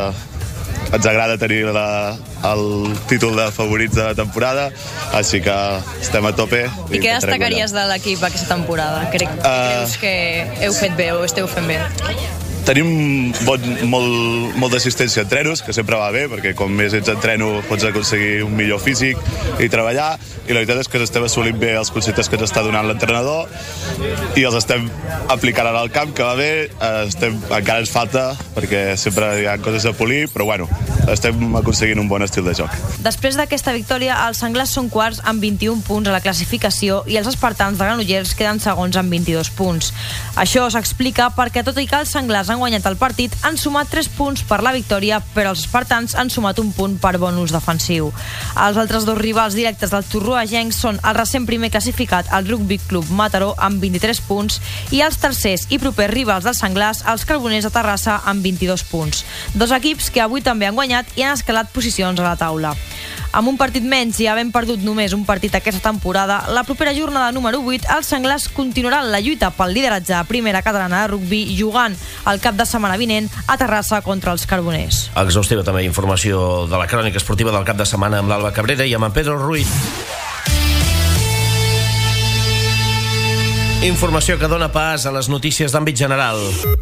Ens agrada tenir el títol de favorits de la temporada, així que estem a tope. I què destacaries de l'equip aquesta temporada? Creus que heu fet bé o esteu fent bé? Tenim molt d'assistència a entrenos, que sempre va bé, perquè com més ets entreno pots aconseguir un millor físic i treballar, i la veritat és que estem assolint bé els conceptes que ens està donant l'entrenador i els estem aplicant ara al camp, que va bé. Encara ens falta, perquè sempre hi ha coses a polir, però bueno, estem aconseguint un bon estil de joc. Després d'aquesta victòria, els senglars són quarts amb 21 punts a la classificació i els espartans de Granollers queden segons amb 22 punts. Això s'explica perquè, tot i que els senglars han guanyat el partit, han sumat 3 punts per la victòria, però els espartans han sumat un punt per bonus defensiu. Els altres dos rivals directes del torroellenc són el recent primer classificat, el Rugby Club Mataró, amb 23 punts, i els tercers i propers rivals dels senglars, els Carboners de Terrassa, amb 22 punts. Dos equips que avui també han guanyat i han escalat posicions a la taula. Amb un partit menys i havent perdut només un partit aquesta temporada, la propera jornada número 8, els senglars continuaran la lluita pel lideratge a primera catalana de rugbi, jugant el cap de setmana vinent a Terrassa contra els Carboners. Exhaustiva també informació de la crònica esportiva del cap de setmana amb l'Alba Cabrera i amb en Pedro Ruiz. Informació que dona pas a les notícies d'àmbit general.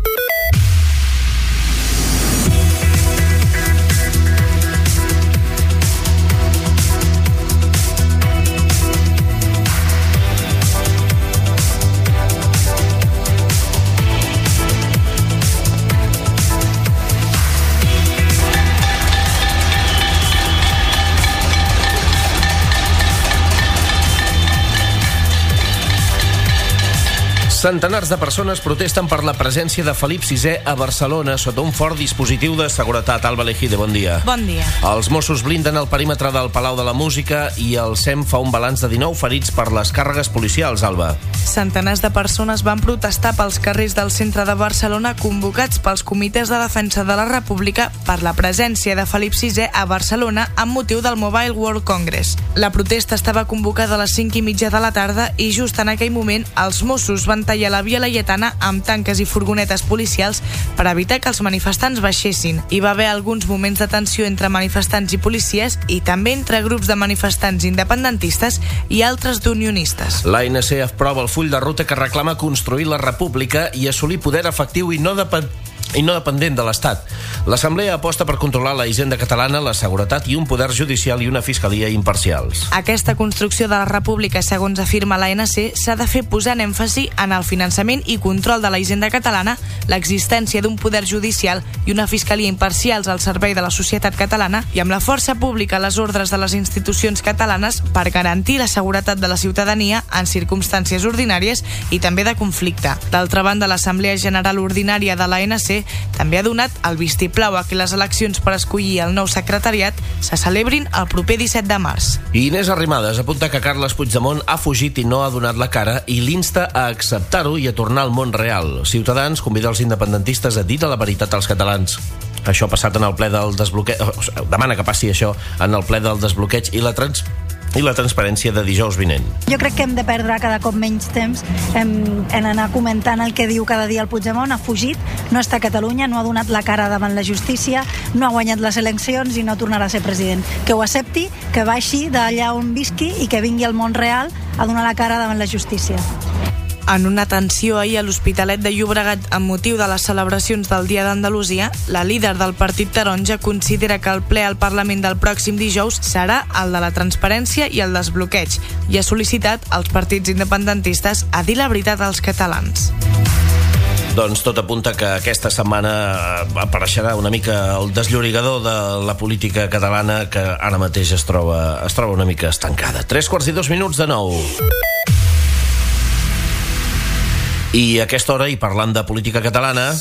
Centenars de persones protesten per la presència de Felip VI a Barcelona sota un fort dispositiu de seguretat. Alba Lejide, bon dia. Bon dia. Els Mossos blinden el perímetre del Palau de la Música i el SEM fa un balanç de 19 ferits per les càrregues policials, Alba. Centenars de persones van protestar pels carrers del centre de Barcelona convocats pels comitès de defensa de la República per la presència de Felip VI a Barcelona amb motiu del Mobile World Congress. La protesta estava convocada a les 5:30 de la tarda i just en aquell moment els Mossos van tallar la Via Laietana amb tanques i furgonetes policials per evitar que els manifestants baixessin. Hi va haver alguns moments de tensió entre manifestants i policies i també entre grups de manifestants independentistes i altres d'unionistes. L'ANC aprova el full de ruta que reclama construir la república i assolir poder efectiu i no dependent de l'Estat. L'Assemblea aposta per controlar la hisenda catalana, la seguretat i un poder judicial i una fiscalia imparcials. Aquesta construcció de la república, segons afirma l'ANC, s'ha de fer posant èmfasi en el finançament i control de la hisenda catalana, l'existència d'un poder judicial i una fiscalia imparcials al servei de la societat catalana i amb la força pública a les ordres de les institucions catalanes per garantir la seguretat de la ciutadania en circumstàncies ordinàries i també de conflicte. D'altra banda, l'Assemblea General Ordinària de l'ANC també ha donat el vistiplau a que les eleccions per escollir el nou secretariat se celebrin el proper 17 de març. I Inés Arrimadas apunta que Carles Puigdemont ha fugit i no ha donat la cara i l'insta a acceptar-ho i a tornar al món real. Ciutadans convida els independentistes a dir la veritat als catalans. Això ha passat en el ple del desbloqueig... Demana que passi això en el ple del desbloqueig i la transparència de dijous vinent. Jo crec que hem de perdre cada cop menys temps en anar comentant el que diu cada dia el Puigdemont. Ha fugit, no està a Catalunya, no ha donat la cara davant la justícia, no ha guanyat les eleccions i no tornarà a ser president. Que ho accepti, que baixi d'allà on visqui i que vingui al món real a donar la cara davant la justícia. En una atenció ahir a l'Hospitalet de Llobregat amb motiu de les celebracions del Dia d'Andalusia, la líder del Partit Taronja considera que el ple al Parlament del pròxim dijous serà el de la transparència i el desbloqueig i ha sol·licitat als partits independentistes a dir la veritat als catalans. Doncs tot apunta que aquesta setmana apareixerà una mica el desllorigador de la política catalana que ara mateix es troba una mica estancada. 3:02 I a aquesta hora, i parlant de política catalana,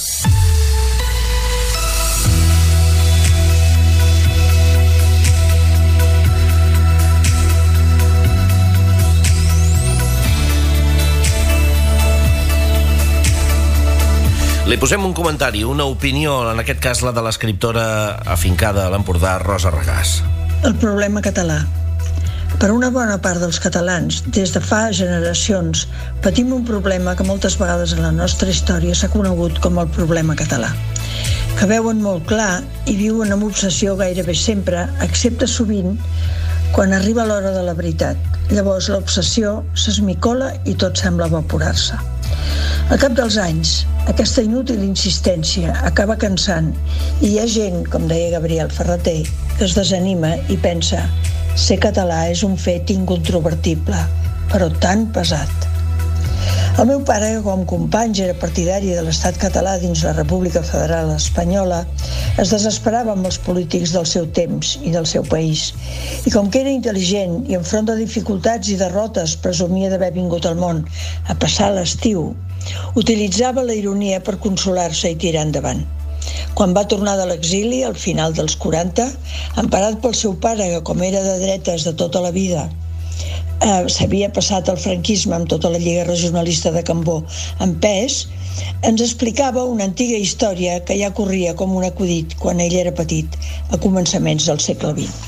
li posem un comentari, una opinió, en aquest cas la de l'escriptora afincada a l'Empordà, Rosa Regàs. El problema català. Per una bona part dels catalans, des de fa generacions, patim un problema que moltes vegades en la nostra història s'ha conegut com el problema català, que veuen molt clar i viuen amb obsessió gairebé sempre, excepte sovint, quan arriba l'hora de la veritat. Llavors l'obsessió s'esmicola i tot sembla evaporar-se. Al cap dels anys, aquesta inútil insistència acaba cansant i hi ha gent, com deia Gabriel Ferrater, que es desanima i pensa: ser català és un fet incontrovertible, però tan pesat. El meu pare, que com companys era partidari de l'estat català dins la República Federal Espanyola, es desesperava amb els polítics del seu temps i del seu país. I com que era intel·ligent i enfront de dificultats i derrotes presumia d'haver vingut al món a passar l'estiu, utilitzava la ironia per consolar-se i tirar endavant. Quan va tornar de l'exili, al final dels 40, emparat pel seu pare, que com era de dretes de tota la vida, s'havia passat el franquisme amb tota la Lliga Regionalista de Cambó en pes, ens explicava una antiga història que ja corria com un acudit quan ell era petit, a començaments del segle XX.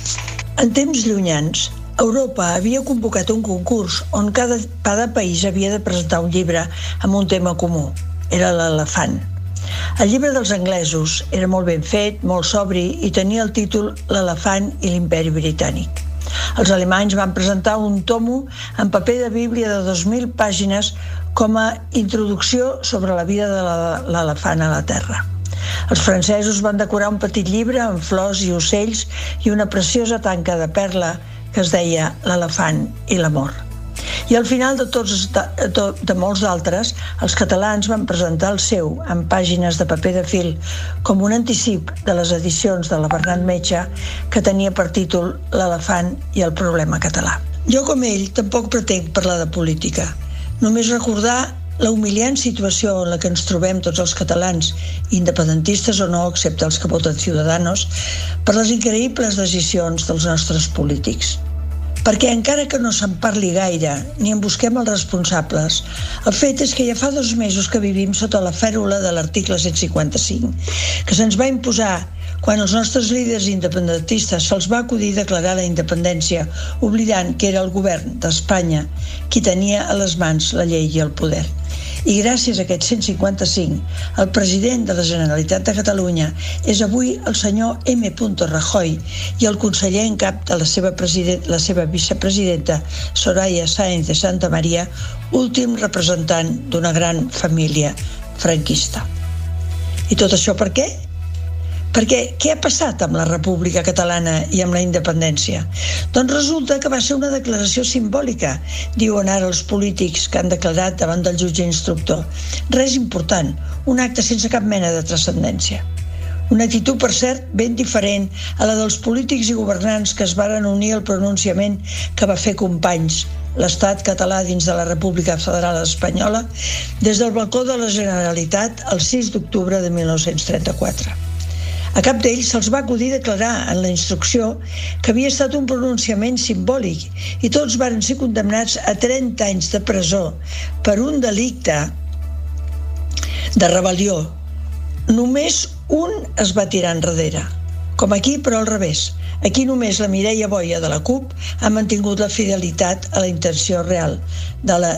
En temps llunyans, Europa havia convocat un concurs on cada país havia de presentar un llibre amb un tema comú. Era l'elefant. El llibre dels anglesos era molt ben fet, molt sobri i tenia el títol L'elefant i l'imperi britànic. Els alemanys van presentar un tomo en paper de bíblia de 2.000 pàgines com a introducció sobre la vida de l'elefant a la Terra. Els francesos van decorar un petit llibre amb flors i ocells i una preciosa tanca de perla que es deia L'elefant i l'amor. I al final de molts d'altres, els catalans van presentar el seu en pàgines de paper de fil com un anticip de les edicions de la Bernat Metge que tenia per títol L'elefant i el problema català. Jo, com ell, tampoc pretenc parlar de política. Només recordar la humiliant situació en la que ens trobem tots els catalans, independentistes o no, excepte els que voten Ciudadanos, per les increïbles decisions dels nostres polítics. Perquè encara que no se'n parli gaire ni en busquem els responsables, el fet és que ja fa 2 mesos que vivim sota la fèrula de l'article 155, que se'ns va imposar quan als nostres líders independentistes se'ls va acudir declarar la independència, oblidant que era el govern d'Espanya qui tenia a les mans la llei i el poder. I gràcies a aquest 155, el president de la Generalitat de Catalunya és avui el senyor M. Rajoy i el conseller en cap de la seva vicepresidenta, Soraya Sáenz de Santamaría, últim representant d'una gran família franquista. I tot això per què? Perquè què ha passat amb la República Catalana i amb la independència? Doncs resulta que va ser una declaració simbòlica, diuen ara els polítics que han declarat davant del jutge instructor. Res important, un acte sense cap mena de transcendència. Una actitud, per cert, ben diferent a la dels polítics i governants que es varen unir al pronunciament que va fer Companys, l'Estat català dins de la República Federal Espanyola, des del balcó de la Generalitat el 6 d'octubre de 1934. A cap d'ells se'ls va acudir declarar en la instrucció que havia estat un pronunciament simbòlic i tots varen ser condemnats a 30 anys de presó per un delicte de rebel·lió. Només un es va tirar enrere. Com aquí, però al revés. Aquí només la Mireia Boia de la CUP ha mantingut la fidelitat a la intenció real de la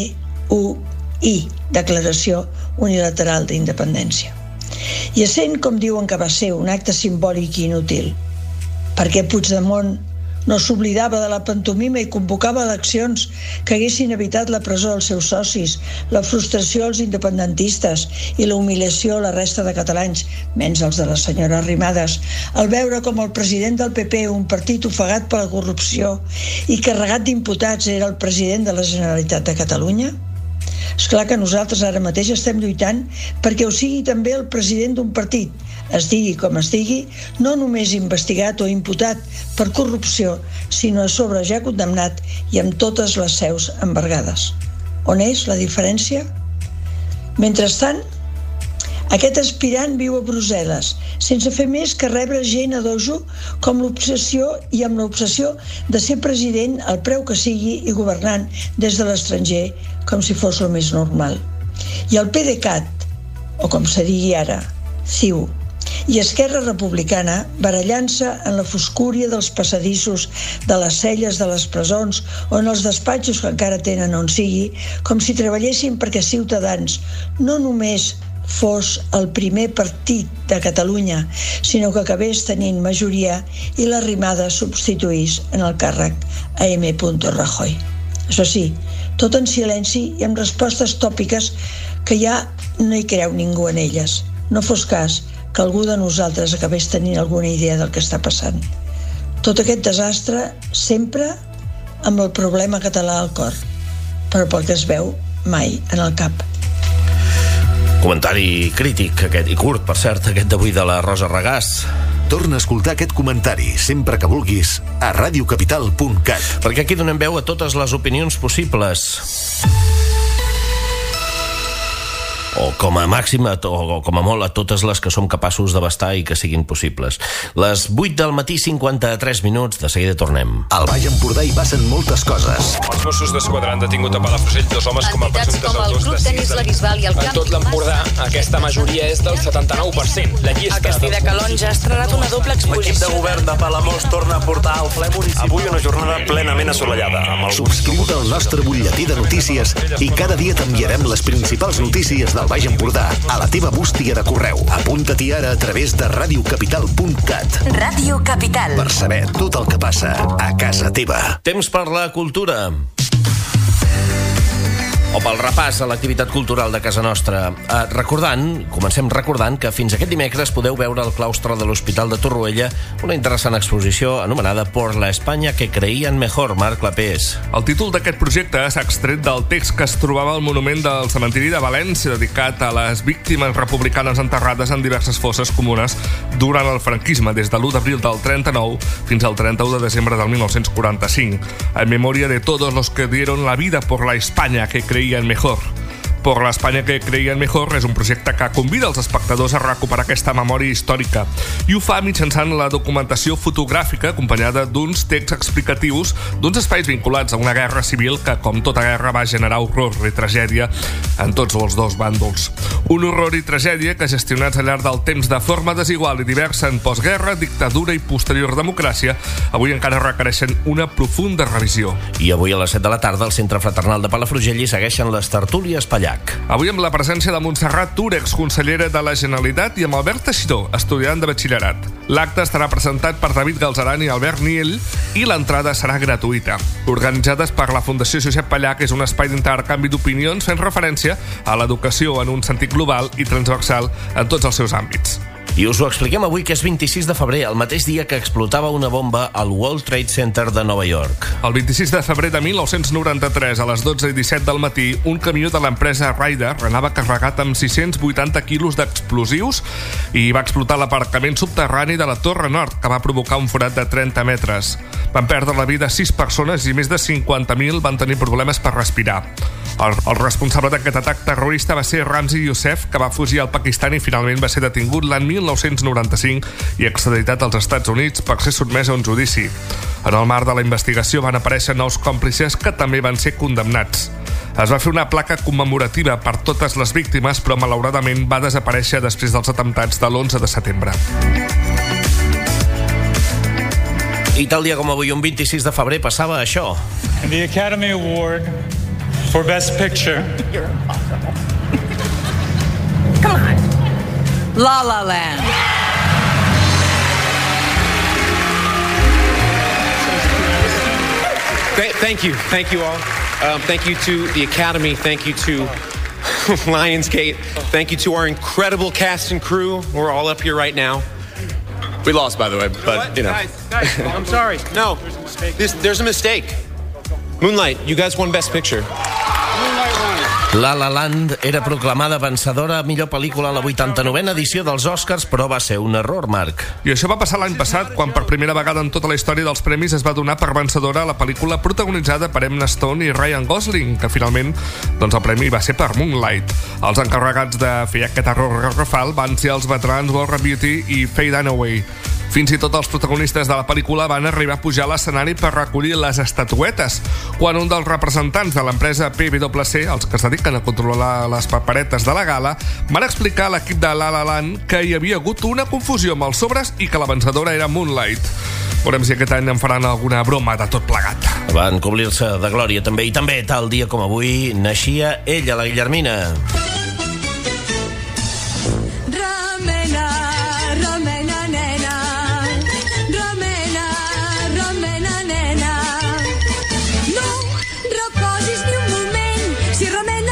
DUI, Declaració Unilateral d'Independència. I essent, com diuen que va ser, un acte simbòlic i inútil, perquè Puigdemont no s'oblidava de la pantomima i convocava eleccions que haguessin evitat la presó als seus socis, la frustració als independentistes i la humiliació a la resta de catalans, menys els de la senyora Arrimadas, al veure com el president del PP, un partit ofegat per la corrupció i carregat d'imputats, era el president de la Generalitat de Catalunya? Esclar que nosaltres ara mateix estem lluitant perquè ho sigui també el president d'un partit, es digui com es digui, no només investigat o imputat per corrupció, sinó a sobre ja condemnat i amb totes les seus embargades. On és la diferència? Mentrestant, aquest aspirant viu a Brussel·les, sense fer més que rebre gent a dojo com l'obsessió i amb l'obsessió de ser president al preu que sigui i governant des de l'estranger com si fos el més normal. I el PDeCAT, o com se digui ara, CiU, i Esquerra Republicana barallant-se en la foscúria dels passadissos de les celles de les presons o en els despatxos que encara tenen on sigui, com si treballessin perquè Ciutadans no només fos el primer partit de Catalunya, sinó que acabés tenint majoria i l'Arrimada substituís en el càrrec a M. Rajoy. Això sí, tot en silenci i amb respostes tòpiques que ja no hi creu ningú en elles. No fos cas que algú de nosaltres acabés tenint alguna idea del que està passant. Tot aquest desastre sempre amb el problema català al cor, però pel que es veu mai en el cap. Comentari crític aquest, i curt, per cert, aquest d'avui de la Rosa Regàs. Torna a escoltar aquest comentari sempre que vulguis a radiocapital.cat. Perquè aquí donem veu a totes les opinions possibles. o com a màxim, o com a molt a totes les que som capaços d'abastar i que siguin possibles. Les 8 del matí, 53 minuts, de seguida tornem. Al Baix Empordà hi passen moltes coses. Els Mossos d'Esquadra han detingut a Palafrugell 2 homes com a presumptes autors de En tot l'Empordà, aquesta majoria és del 79%. La llista... El Castell de Calonja ha estrenat una doble exposició. L'equip de govern de Palamós torna a portar al ple municipal. Avui una jornada plenament assolellada. Subscriu-te al nostre butlletí de notícies i cada dia t'enviarem les principals notícies del Baix Empordà a la teva bústia de correu. Apunta-t'hi ara a través de radiocapital.cat. Ràdio Capital. Per saber tot el que passa a casa teva. Temps per la cultura. O pel repàs a l'activitat cultural de casa nostra. Comencem recordant que fins aquest dimecres podeu veure al claustre de l'Hospital de Torroella una interessant exposició anomenada Por la España que creían mejor, Marc Clapés. El títol d'aquest projecte s'ha extret del text que es trobava al monument del cementiri de València, dedicat a les víctimes republicanes enterrades en diverses fosses comunes durant el franquisme, des de l'1 d'abril del 39 fins al 31 de desembre del 1945, en memòria de todos los que dieron la vida por la España que creían mejor. Por la España que creien mejor és un projecte que convida els espectadors a recuperar aquesta memòria històrica i ho fa mitjançant la documentació fotogràfica acompanyada d'uns texts explicatius d'uns espais vinculats a una guerra civil que, com tota guerra, va generar horror i tragèdia en tots els dos bàndols. Un horror i tragèdia que, gestionats al llarg del temps de forma desigual i diversa en postguerra, dictadura i posterior democràcia, avui encara requereixen una profunda revisió. I avui a les 7 de la tarda al Centre Fraternal de Palafrugell hi segueixen les tertúlies Pallac. Avui amb la presència de Montserrat Túrex, consellera de la Generalitat, i amb Albert Teixidor, estudiant de batxillerat. L'acte estarà presentat per David Galzeran i Albert Niel i l'entrada serà gratuïta. Organitzades per la Fundació Josep Pallach, és un espai d'intercanvi d'opinions fent referència a l'educació en un sentit global i transversal en tots els seus àmbits. I us ho expliquem avui, que és 26 de febrer, el mateix dia que explotava una bomba al World Trade Center de Nova York. El 26 de febrer de 1993, a les 12:17 del matí, un camió de l'empresa Ryder anava carregat amb 680 quilos d'explosius i va explotar l'aparcament subterrani de la Torre Nord, que va provocar un forat de 30 metres. Van perdre la vida 6 persones i més de 50.000 van tenir problemes per respirar. El responsable d'aquest atac terrorista va ser Ramzi Youssef, que va fugir al Pakistan i finalment va ser detingut l'any 1995 i extraditat als Estats Units per ser sotmès a un judici. En el marc de la investigació van aparèixer nous còmplices que també van ser condemnats. Es va fer una placa commemorativa per totes les víctimes, però malauradament va desaparèixer després dels atemptats de l'11 de setembre. I tal dia com avui, un 26 de febrer, passava això. And the Academy Award for Best Picture. You're impossible. Come on. La La Land. Thank you all. Thank you to the Academy. Thank you to Lionsgate. Thank you to our incredible cast and crew. We're all up here right now. We lost, by the way, but you know. Guys, I'm sorry. No, there's a mistake. Moonlight, you guys won Best Picture. La La Land era proclamada vencedora a millor pel·lícula a la 89a edició dels Oscars, però va ser un error, Marc. I això va passar l'any passat, quan per primera vegada en tota la història dels premis es va donar per vencedora la pel·lícula protagonitzada per Emma Stone i Ryan Gosling, que finalment el premi va ser per Moonlight. Els encarregats de fer aquest error garrafal van ser els veterans Warren Beatty i Faye Dunaway. Fins i tot els protagonistes de la pel·lícula van arribar a pujar a l'escenari per recollir les estatuetes, quan un dels representants de l'empresa PwC, els que es dediquen a controlar les paperetes de la gala, van explicar a l'equip de La La Land que hi havia hagut una confusió amb els sobres i que la vencedora era Moonlight. Veurem si aquest any en faran alguna broma de tot plegat. Van cobrir-se de glòria també, i també tal dia com avui naixia ella, la Guillermina.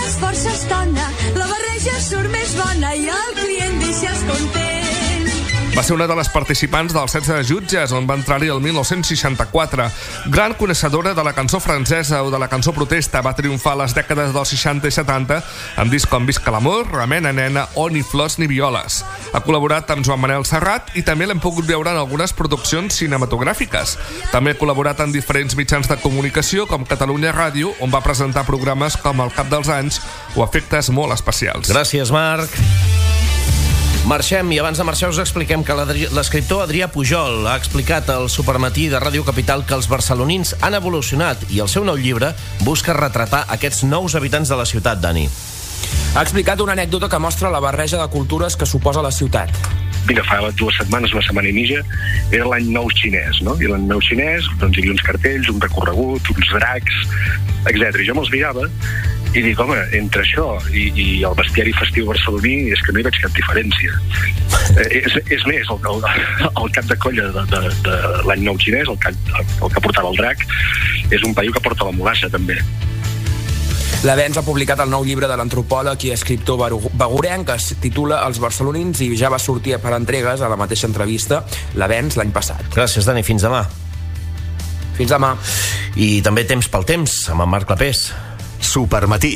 La barreja surt més bona i el client deixes content. Va ser una de les participants del 16 de jutges, on va entrar-hi el 1964. Gran coneixedora de la cançó francesa o de la cançó protesta, va triomfar a les dècades dels 60 i 70 amb discs com Visca l'amor, Remena nena o Ni flors ni violes. Ha col·laborat amb Joan Manel Serrat i també l'hem pogut veure en algunes produccions cinematogràfiques. També ha col·laborat en diferents mitjans de comunicació com Catalunya Ràdio, on va presentar programes com El cap dels anys o Efectes molt especials. Gràcies, Marc. Marxem, i abans de marxar us expliquem que l'escriptor Adrià Pujol ha explicat al Supermatí de Ràdio Capital que els barcelonins han evolucionat i el seu nou llibre busca retratar aquests nous habitants de la ciutat, Dani. Ha explicat una anècdota que mostra la barreja de cultures que suposa la ciutat. Mira, fa 2 setmanes, una setmana i mitja, era l'any nou xinès, no? I l'any nou xinès, doncs hi havia uns cartells, un recorregut, uns dracs, etc. I jo me'ls mirava i dic, home, entre això i el bestiari festiu barceloní és que no hi veig cap diferència. És més, el cap de colla de l'any nou xinès, el que portava el drac, és un paio que porta la mulassa, també. L'Avenç ha publicat el nou llibre de l'antropòleg i escriptor begurenc que es titula Els barcelonins i ja va sortir per entregues a la mateixa entrevista l'Avenç l'any passat. Gràcies, Dani. Fins demà. Fins demà. I també temps pel temps, amb en Marc Clapés. Supermatí.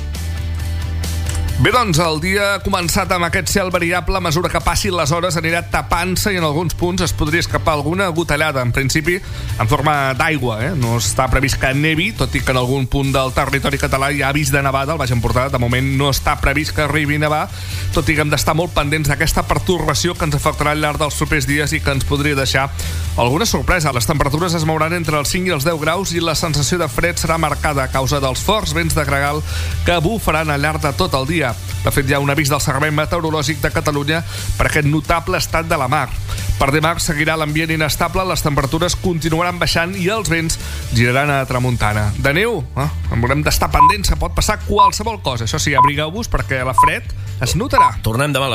Bé, doncs, el dia ha començat amb aquest cel variable. A mesura que passin les hores anirà tapant-se i en alguns punts es podria escapar alguna gotellada, en principi en forma d'aigua. No està previst que nevi, tot i que en algun punt del territori català hi ha avís de nevada. Al Baix Empordà, de moment, no està previst que arribi a nevar, tot i que hem d'estar molt pendents d'aquesta pertorbació que ens afectarà al llarg dels propers dies i que ens podria deixar alguna sorpresa. Les temperatures es mouran entre els 5 i els 10 graus i la sensació de fred serà marcada a causa dels forts vents de gregal que bufaran al llarg de tot el dia. De fet, hi ha un avís del Servei Meteorològic de Catalunya per aquest notable estat de la mar. Per demà seguirà l'ambient inestable, les temperatures continuaran baixant i els vents giraran a tramuntana. De neu, haurem d'estar pendents, se pot passar qualsevol cosa. Això sí, abrigueu-vos perquè la fred es notarà. Tornem demà a les